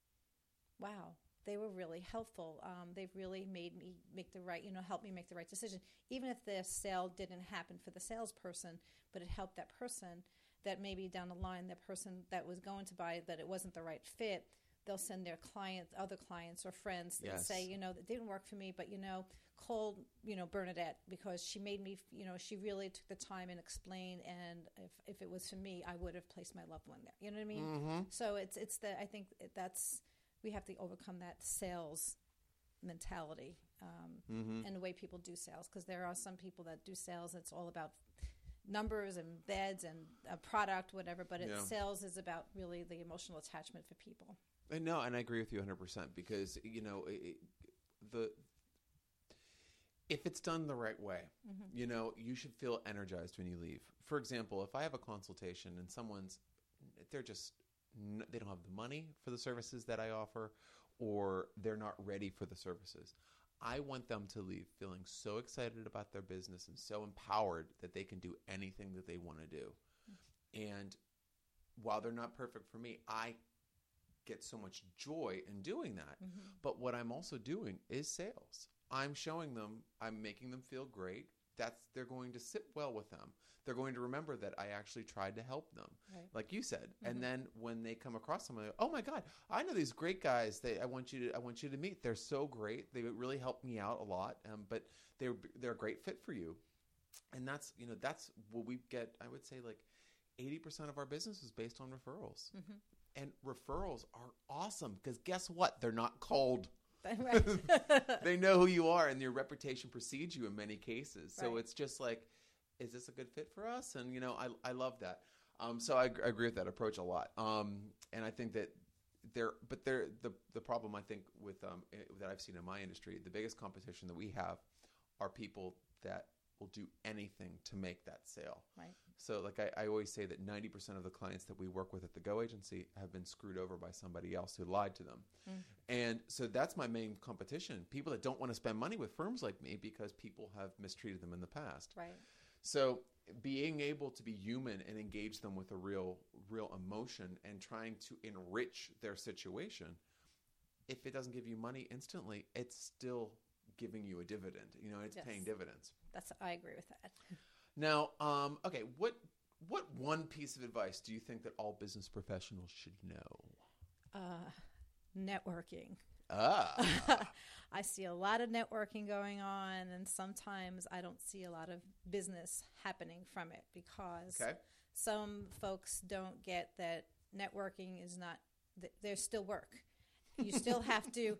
wow, they were really helpful. Um, they've really made me make the right, you know, help me make the right decision. Even if the sale didn't happen for the salesperson, but it helped that person, that maybe down the line, that person that was going to buy, that it wasn't the right fit, they'll send their clients, other clients or friends and Yes. say, you know, that didn't work for me, but, you know, call, you know, Bernadette because she made me, you know, she really took the time and explained. And if, if it was for me, I would have placed my loved one there. You know what I mean? Mm-hmm. So it's, it's the, I think that's, we have to overcome that sales mentality um, Mm-hmm. and the way people do sales. Because there are some people that do sales, it's all about numbers and beds and a product, whatever. But it, Yeah. sales is about really the emotional attachment for people. And no, and I agree with you one hundred percent because, you know, it, the if it's done the right way, Mm-hmm. you know, you should feel energized when you leave. For example, if I have a consultation and someone's, they're just, n- they don't have the money for the services that I offer, or they're not ready for the services, I want them to leave feeling so excited about their business and so empowered that they can do anything that they want to do. And while they're not perfect for me, I get so much joy in doing that. Mm-hmm. But what I'm also doing is sales. I'm showing them, I'm making them feel great. That's, they're going to sit well with them. They're going to remember that I actually tried to help them, Right. like you said. Mhm. And then when they come across someone, like, oh my God, I know these great guys. They, I want you to, I want you to meet. They're so great. They really helped me out a lot. Um, but they're, they're a great fit for you. And that's, you know, that's what we get. I would say like eighty percent of our business is based on referrals. Mm-hmm. And referrals are awesome because guess what? They're not cold. Right. They know who you are and your reputation precedes you in many cases. So Right. it's just like, is this a good fit for us? And, you know, I, I love that. Um, so I, I agree with that approach a lot. Um, and I think that there, but there, the, the problem I think with, um, eh, that I've seen in my industry, the biggest competition that we have are people that will do anything to make that sale. Right. So like I, I always say that ninety percent of the clients that we work with at the Go Agency have been screwed over by somebody else who lied to them. Mm. And so that's my main competition. People that don't want to spend money with firms like me because people have mistreated them in the past. Right. So being able to be human and engage them with a real, real emotion and trying to enrich their situation, if it doesn't give you money instantly, it's still giving you a dividend. You know, it's Yes. paying dividends. That's, I agree with that. Now, um, okay, what what one piece of advice do you think that all business professionals should know? Uh, networking. Ah, I see a lot of networking going on, and sometimes I don't see a lot of business happening from it because okay. some folks don't get that networking is not, th- there's still work. You still have to,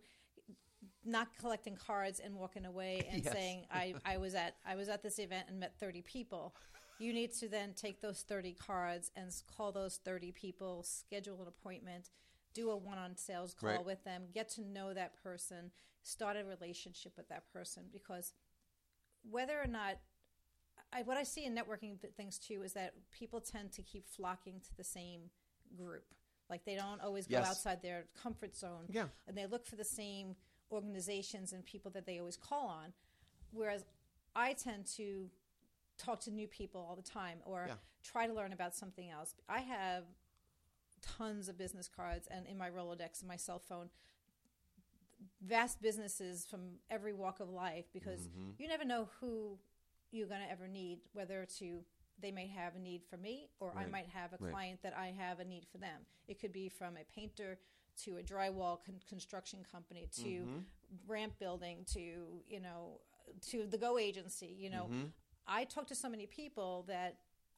not collecting cards and walking away and Yes. saying, I, I was at I was at this event and met thirty people. You need to then take those thirty cards and s- call those thirty people, schedule an appointment, do a one-on sales call Right. with them, get to know that person, start a relationship with that person. Because whether or not, I, what I see in networking th- things too is that people tend to keep flocking to the same group. Like they don't always go Yes. outside their comfort zone. Yeah. And they look for the same organizations and people that they always call on. Whereas I tend to talk to new people all the time or Yeah. try to learn about something else. I have tons of business cards and in my Rolodex and my cell phone, vast businesses from every walk of life because Mm-hmm. you never know who you're going to ever need, whether to they may have a need for me or I Right. might have a Right. client that I have a need for them. It could be from a painter to a drywall con- construction company to Mm-hmm. ramp building to, you know, to the Go agency. You know, Mm-hmm. I talk to so many people that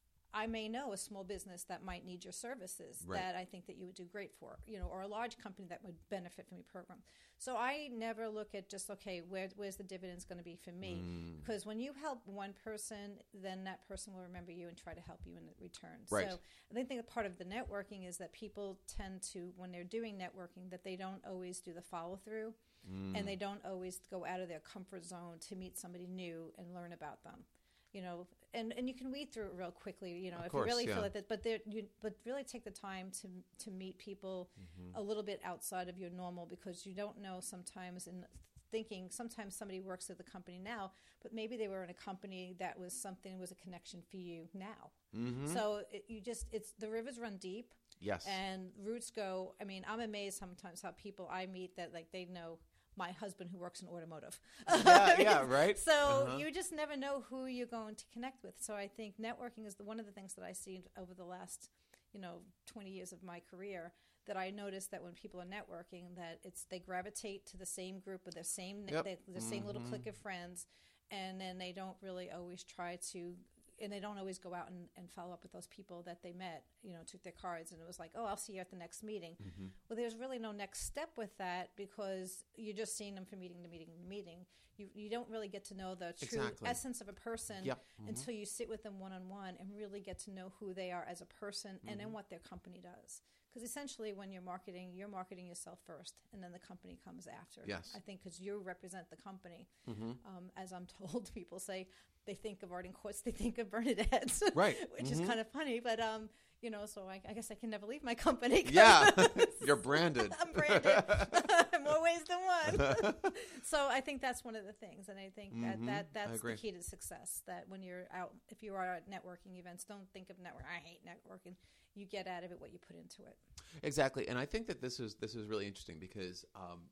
I may know a small business that might need your services Right. that I think that you would do great for, you know, or a large company that would benefit from your program. So I never look at just, okay, where, where's the dividends going to be for me? Mm. Because when you help one person, then that person will remember you and try to help you in return. Right. So I think that part of the networking is that people tend to, when they're doing networking, that they don't always do the follow through Mm. and they don't always go out of their comfort zone to meet somebody new and learn about them. You know, and, and you can weed through it real quickly. You know, Of if course, you really yeah. feel like that, but there, you but really take the time to to meet people Mm-hmm. a little bit outside of your normal because you don't know sometimes in thinking. Sometimes somebody works at the company now, but maybe they were in a company that was something was a connection for you now. Mm-hmm. So it, you just it's the rivers run deep Yes. and roots go. I mean, I'm amazed sometimes how people I meet that like they know my husband who works in automotive. yeah, yeah, right. So Uh-huh. you just never know who you're going to connect with. So I think networking is the, one of the things that I see over the last, you know, twenty years of my career that I noticed that when people are networking that it's they gravitate to the same group of their same Yep. they, the same little Mhm. clique of friends, and then they don't really always try to. And they don't always go out and, and follow up with those people that they met, you know, took their cards and it was like, oh, I'll see you at the next meeting. Mm-hmm. Well, there's really no next step with that because you're just seeing them from meeting to meeting to meeting. You you don't really get to know the true Exactly. essence of a person Yep. Mhm. until you sit with them one-on-one and really get to know who they are as a person and Mm-hmm. then what their company does. Because essentially when you're marketing, you're marketing yourself first and then the company comes after. Yes. I think because you represent the company. Mm-hmm. Um, as I'm told, people say they think of Arden Courts, they think of Bernadette's, Right. which Mhm. is kind of funny. But um, you know, so I, I guess I can never leave my company. 'cause Yeah, you're branded. I'm branded in more ways than one. So I think that's one of the things, and I think that, Mhm. that I that's agree. the key to success. That when you're out, if you are at networking events, don't think of network. I hate networking. You get out of it what you put into it. Exactly, and I think that this is this is really interesting because um,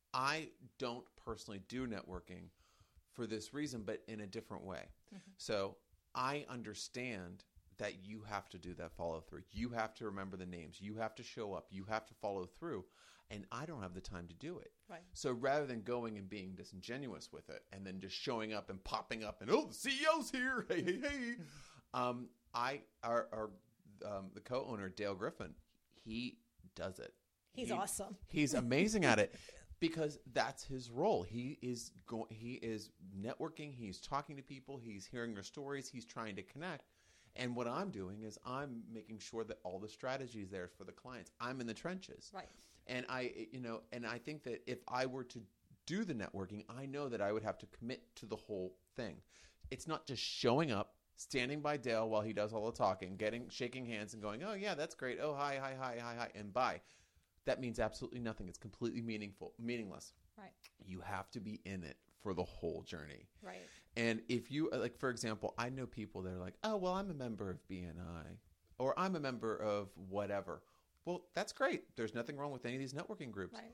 I don't personally do networking for this reason, but in a different way. Mm-hmm. So I understand that you have to do that follow through. You have to remember the names. You have to show up. You have to follow through, and I don't have the time to do it. Right. So rather than going and being disingenuous with it, and then just showing up and popping up and oh, the C E O's here, hey hey hey, um, I our, our um, the co-owner Dale Griffin, he does it. He's He- awesome. He's amazing at it because that's his role. He is going. He is networking. He's talking to people. He's hearing their stories. He's trying to connect. And what I'm doing is I'm making sure that all the strategy is there for the clients. I'm in the trenches. Right. And I, you know, and I think that if I were to do the networking, I know that I would have to commit to the whole thing. It's not just showing up, standing by Dale while he does all the talking, getting, shaking hands and going, oh yeah, that's great. Oh, hi, hi, hi, hi, hi, and bye. That means absolutely nothing. It's completely meaningful, meaningless. Right. You have to be in it for the whole journey. Right. And if you, like, for example, I know people that are like, oh, well, I'm a member of B N I or I'm a member of whatever. Well, that's great. There's nothing wrong with any of these networking groups. Right.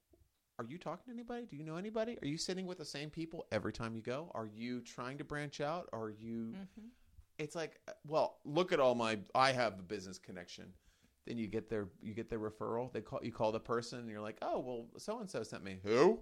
Are you talking to anybody? Do you know anybody? Are you sitting with the same people every time you go? Are you trying to branch out? Are you, Mm-hmm. it's like, well, look at all my, I have a business connection. Then you get their, you get their referral. They call, you call the person and you're like, oh, well, so-and-so sent me. Who?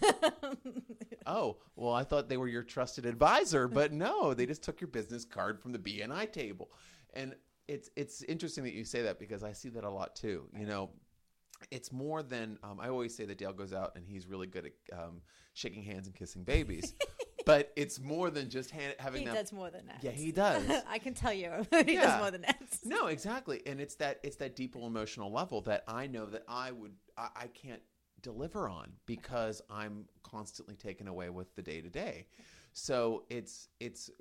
Oh, well, I thought they were your trusted advisor, but no, they just took your business card from the B N I table. And it's it's interesting that you say that because I see that a lot too. You know, it's more than um, I always say that Dale goes out and he's really good at um, shaking hands and kissing babies, but it's more than just hand, having He that. does more than that. Yeah, he does. I can tell you, he Yeah. does more than that. No, exactly, and it's that it's that deep emotional level that I know that I would I, I can't deliver on because I'm constantly taken away with the day to day. So it's it's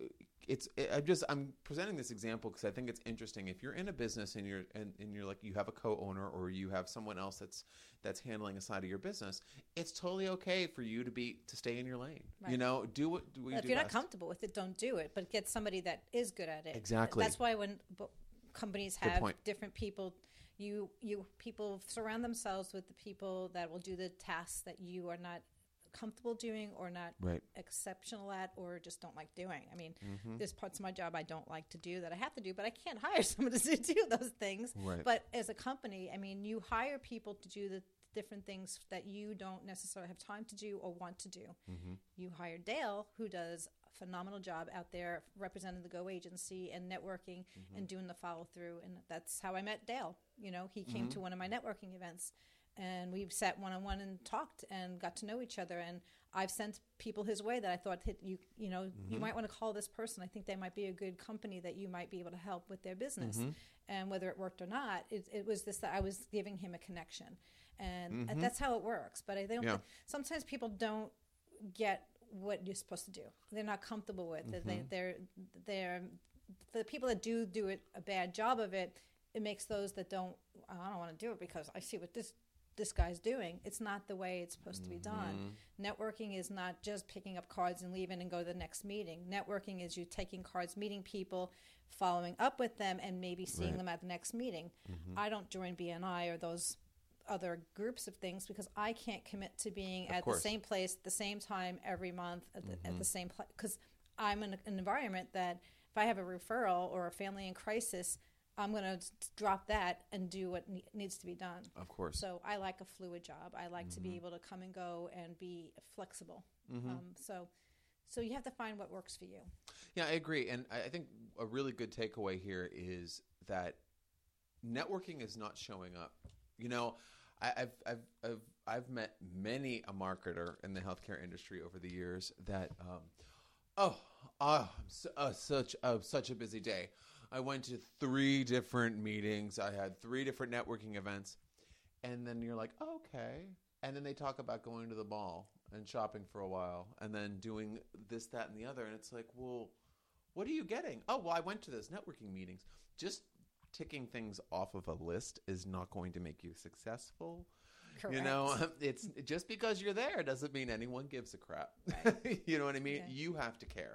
it's it, I'm just I'm presenting this example because I think it's interesting. If you're in a business and you're and, and you're like you have a co-owner or you have someone else that's that's handling a side of your business, it's totally okay for you to be to stay in your lane. Right. You know, do what do we Well, do if you're best. not comfortable with it, don't do it. But get somebody that is good at it. Exactly. That's why when b- companies Good have point. different people, you you people surround themselves with the people that will do the tasks that you are not comfortable doing or not Right. exceptional at or just don't like doing. I mean, Mm-hmm. there's parts of my job I don't like to do that I have to do, but I can't hire someone to do those things. Right. But as a company, I mean, you hire people to do the different things that you don't necessarily have time to do or want to do. Mm-hmm. You hire Dale, who does a phenomenal job out there representing the Go agency and networking Mm-hmm. and doing the follow through. And that's how I met Dale. You know, he came Mm-hmm. to one of my networking events. And we've sat one on one and talked and got to know each other. And I've sent people his way that I thought hit you. You know, Mm-hmm. you might want to call this person. I think they might be a good company that you might be able to help with their business. Mm-hmm. And whether it worked or not, it, it was this that I was giving him a connection, and Mm-hmm. that's how it works. But I think Yeah. sometimes people don't get what you're supposed to do. They're not comfortable with it. They, they're they're the people that do do it a bad job of it. It makes those that don't. I don't want to do it because I see what this this guy's doing. It's not the way it's supposed to be done. Networking is not just picking up cards and leaving and go to the next meeting. Networking is you taking cards, meeting people, following up with them, and maybe seeing Right. them at the next meeting. I don't join B N I or those other groups of things because I can't commit to being Of at course. the same place at the same time every month at the, at the same place because I'm in an environment that if I have a referral or a family in crisis, I'm going to drop that and do what ne- needs to be done. Of course. So I like a fluid job. I like to be able to come and go and be flexible. Um, so, so you have to find what works for you. Yeah, I agree. And I I think a really good takeaway here is that networking is not showing up. You know, I, I've, I've, I've, I've met many a marketer in the healthcare industry over the years that, um, oh, oh su- uh, such, uh, such a busy day. I went to three different meetings. I had three different networking events. And then you're like, oh, okay. And then they talk about going to the mall and shopping for a while and then doing this, that, and the other. And it's like, well, what are you getting? Oh, well, I went to those networking meetings. Just ticking things off of a list is not going to make you successful. Correct. You know, it's just because you're there doesn't mean anyone gives a crap. Right. You know what I mean? Okay. You have to care.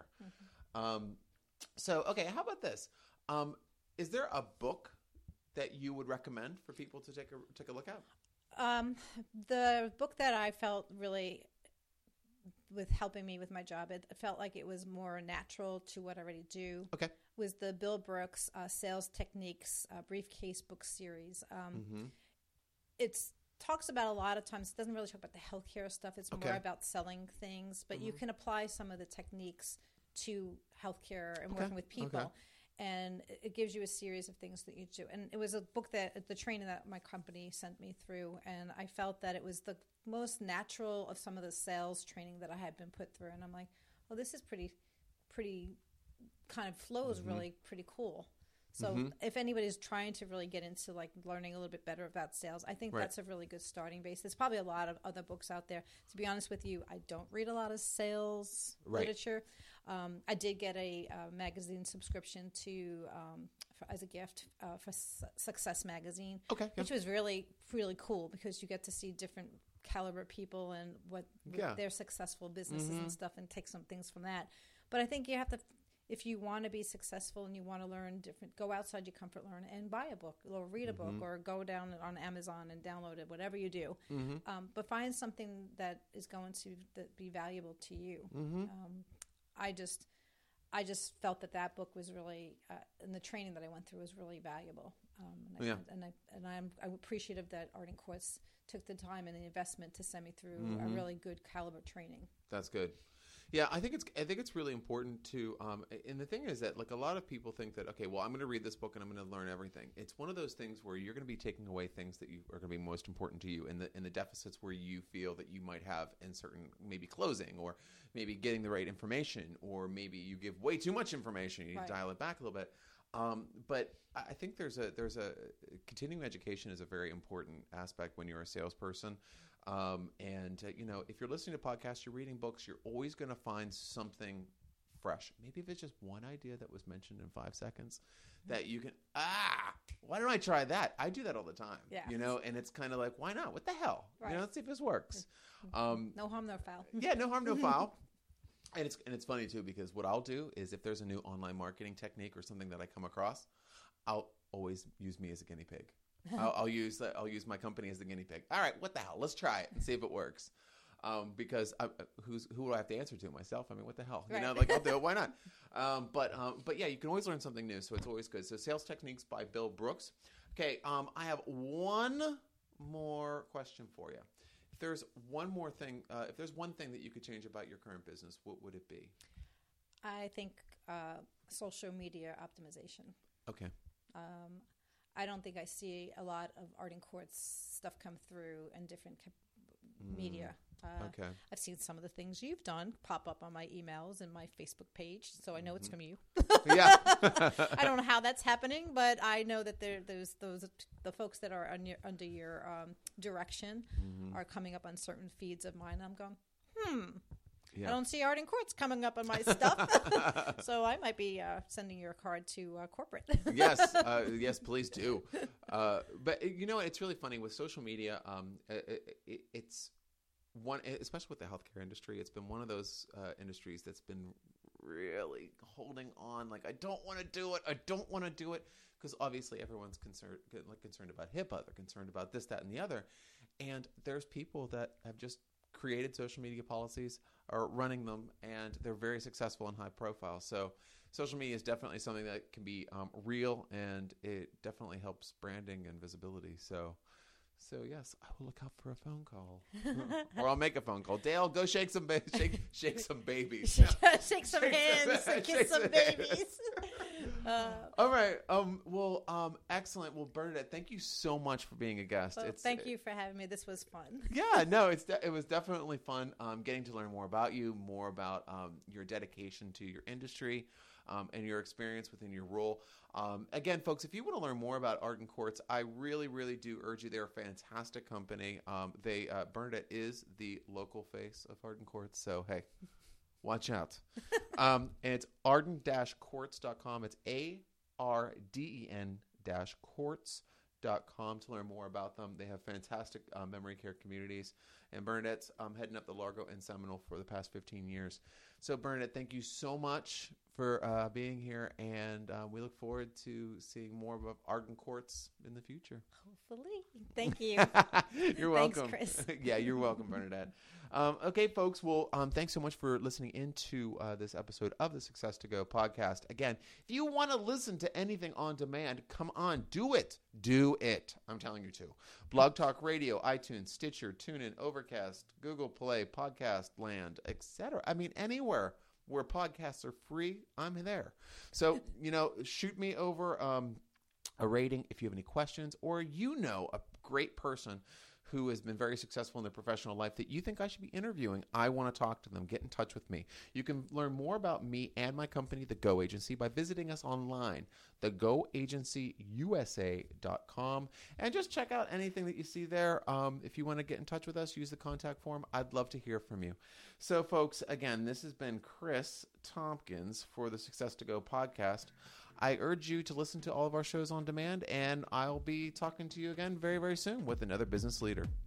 Um, so, okay, how about this? Um, is there a book that you would recommend for people to take a take a look at? Um, the book that I felt really with helping me with my job, it felt like it was more natural to what I already do. Okay. Was the Bill Brooks uh, Sales Techniques uh, Briefcase book series. Um, Mm-hmm. It's talks about a lot of times. It doesn't really talk about the healthcare stuff. It's Okay. more about selling things, but you can apply some of the techniques to healthcare and Okay. working with people. Okay. And it- it gives you a series of things that you do. And it was a book that the training that my company sent me through, and I felt that it was the most natural of some of the sales training that I had been put through. And I'm like, well, this is pretty, pretty kind of flows Mm-hmm. really pretty cool. So if anybody's trying to really get into like learning a little bit better about sales, I think Right. that's a really good starting base. There's probably a lot of other books out there. To be honest with you, I don't read a lot of sales Right. literature. Um, I did get a, uh magazine subscription to um, for, as a gift uh, for Su- Success Magazine, Okay. Yeah. which was really really cool because you get to see different caliber people and what what Yeah. their successful businesses Mhm. and stuff, and take some things from that. But I think you have to. If you want to be successful and you want to learn different, go outside your comfort zone and buy a book or read a book or go down on Amazon and download it, whatever you do. Mm-hmm. Um, but find something that is going to that be valuable to you. Mm-hmm. Um, I just, I just felt that that book was really, uh, and the training that I went through was really valuable. Um, and, I, Yeah. and I and I'm I'm appreciative that Ardent Courts took the time and the investment to send me through a Mhm. really good caliber training. That's good. Yeah, I think it's I think it's really important to um and the thing is that like a lot of people think that okay, well, I'm going to read this book and I'm going to learn everything. It's one of those things where you're going to be taking away things that you are going to be most important to you and the in the deficits where you feel that you might have in certain maybe closing or maybe getting the right information or maybe you give way too much information, you need Right. to dial it back a little bit. Um, but I I think there's a there's a continuing education is a very important aspect when you're a salesperson. Um, and uh, you know, if you're listening to podcasts, you're reading books, you're always going to find something fresh. Maybe if it's just one idea that was mentioned in five seconds that you can, ah, why don't I try that? I do that all the time, yeah. you know, and it's kind of like, why not? What the hell? Right. You know, let's see if this works. Um, no harm, no foul. Yeah, no harm, no foul. And it's and it's funny too, because what I'll do is if there's a new online marketing technique or something that I come across, I'll always use me as a guinea pig. I'll, I'll use I'll use my company as the guinea pig. All right, what the hell? Let's try it and see if it works. Um, because I, who's who do I have to answer to? Myself? I mean, what the hell? Right. You know, like I'll do it. Why not? Um, but um, but yeah, you can always learn something new, so it's always good. So Sales Techniques by Bill Brooks. Okay, um, I have one more question for you. If there's one more thing, uh, if there's one thing that you could change about your current business, what would it be? I think uh, social media optimization. Okay. Um, I don't think I see a lot of Art in Courts stuff come through in different co- mm. media. Uh, okay. I've seen some of the things you've done pop up on my emails and my Facebook page, so I know mm-hmm. it's from you. Yeah. I don't know how that's happening, but I know that there, there's those the folks that are under, under your um, direction mm-hmm. are coming up on certain feeds of mine. I'm going, hmm. Yeah. I don't see Art in Courts coming up on my stuff, so I might be uh, sending your card to uh, corporate. Yes, uh, yes, please do. Uh, but you know, it's really funny with social media. Um, it, it, it's one, especially with the healthcare industry. It's been one of those uh, industries that's been really holding on. Like, I don't want to do it. I don't want to do it because obviously everyone's concerned, like concerned about HIPAA. They're concerned about this, that, and the other. And there's people that have just created social media policies, are running them, and they're very successful and high profile. So social media is definitely something that can be um, real, and it definitely helps branding and visibility. So so yes, I will look out for a phone call. Or I'll make a phone call. Dale, go shake some ba- shake shake some babies. Shake some hands and kiss some babies. Uh, All right. Um. Well. Um. Excellent. Well, Bernadette, thank you so much for being a guest. Well, it's, thank it, you for having me. This was fun. Yeah. No. It's de- it was definitely fun. Um. Getting to learn more about you, more about um your dedication to your industry, um, and your experience within your role. Um. Again, folks, if you want to learn more about Art in Courts, I really, really do urge you. They're a fantastic company. Um. They uh, Bernadette is the local face of Art in Courts. So hey. Watch out. um, and it's arden dash courts dot com. It's A R D E N dash courts dot com to learn more about them. They have fantastic uh, memory care communities. And Bernadette's um, heading up the Largo and Seminole for the past fifteen years. So, Bernadette, thank you so much for uh, being here. And uh, we look forward to seeing more of Art in Courts in the future. Hopefully. Thank you. You're welcome. Thanks, Chris. Yeah, you're welcome, Bernadette. Um, okay, folks. Well, um, thanks so much for listening into uh, this episode of the Success to Go podcast. Again, if you want to listen to anything on demand, come on, do it. Do it. I'm telling you to. Blog Talk Radio, iTunes, Stitcher, TuneIn, Overcast, Google Play, Podcast Land, et cetera. I mean, anywhere where podcasts are free, I'm there. So, you know, shoot me over um, a rating if you have any questions, or you know a great person who has been very successful in their professional life that you think I should be interviewing. I want to talk to them. Get in touch with me. You can learn more about me and my company, The Go Agency, by visiting us online, the go agency u s a dot com, and just check out anything that you see there. Um, if you want to get in touch with us, use the contact form. I'd love to hear from you. So, folks, again, this has been Chris Tompkins for the Success to Go podcast. I urge you to listen to all of our shows on demand, and I'll be talking to you again very, very soon with another business leader.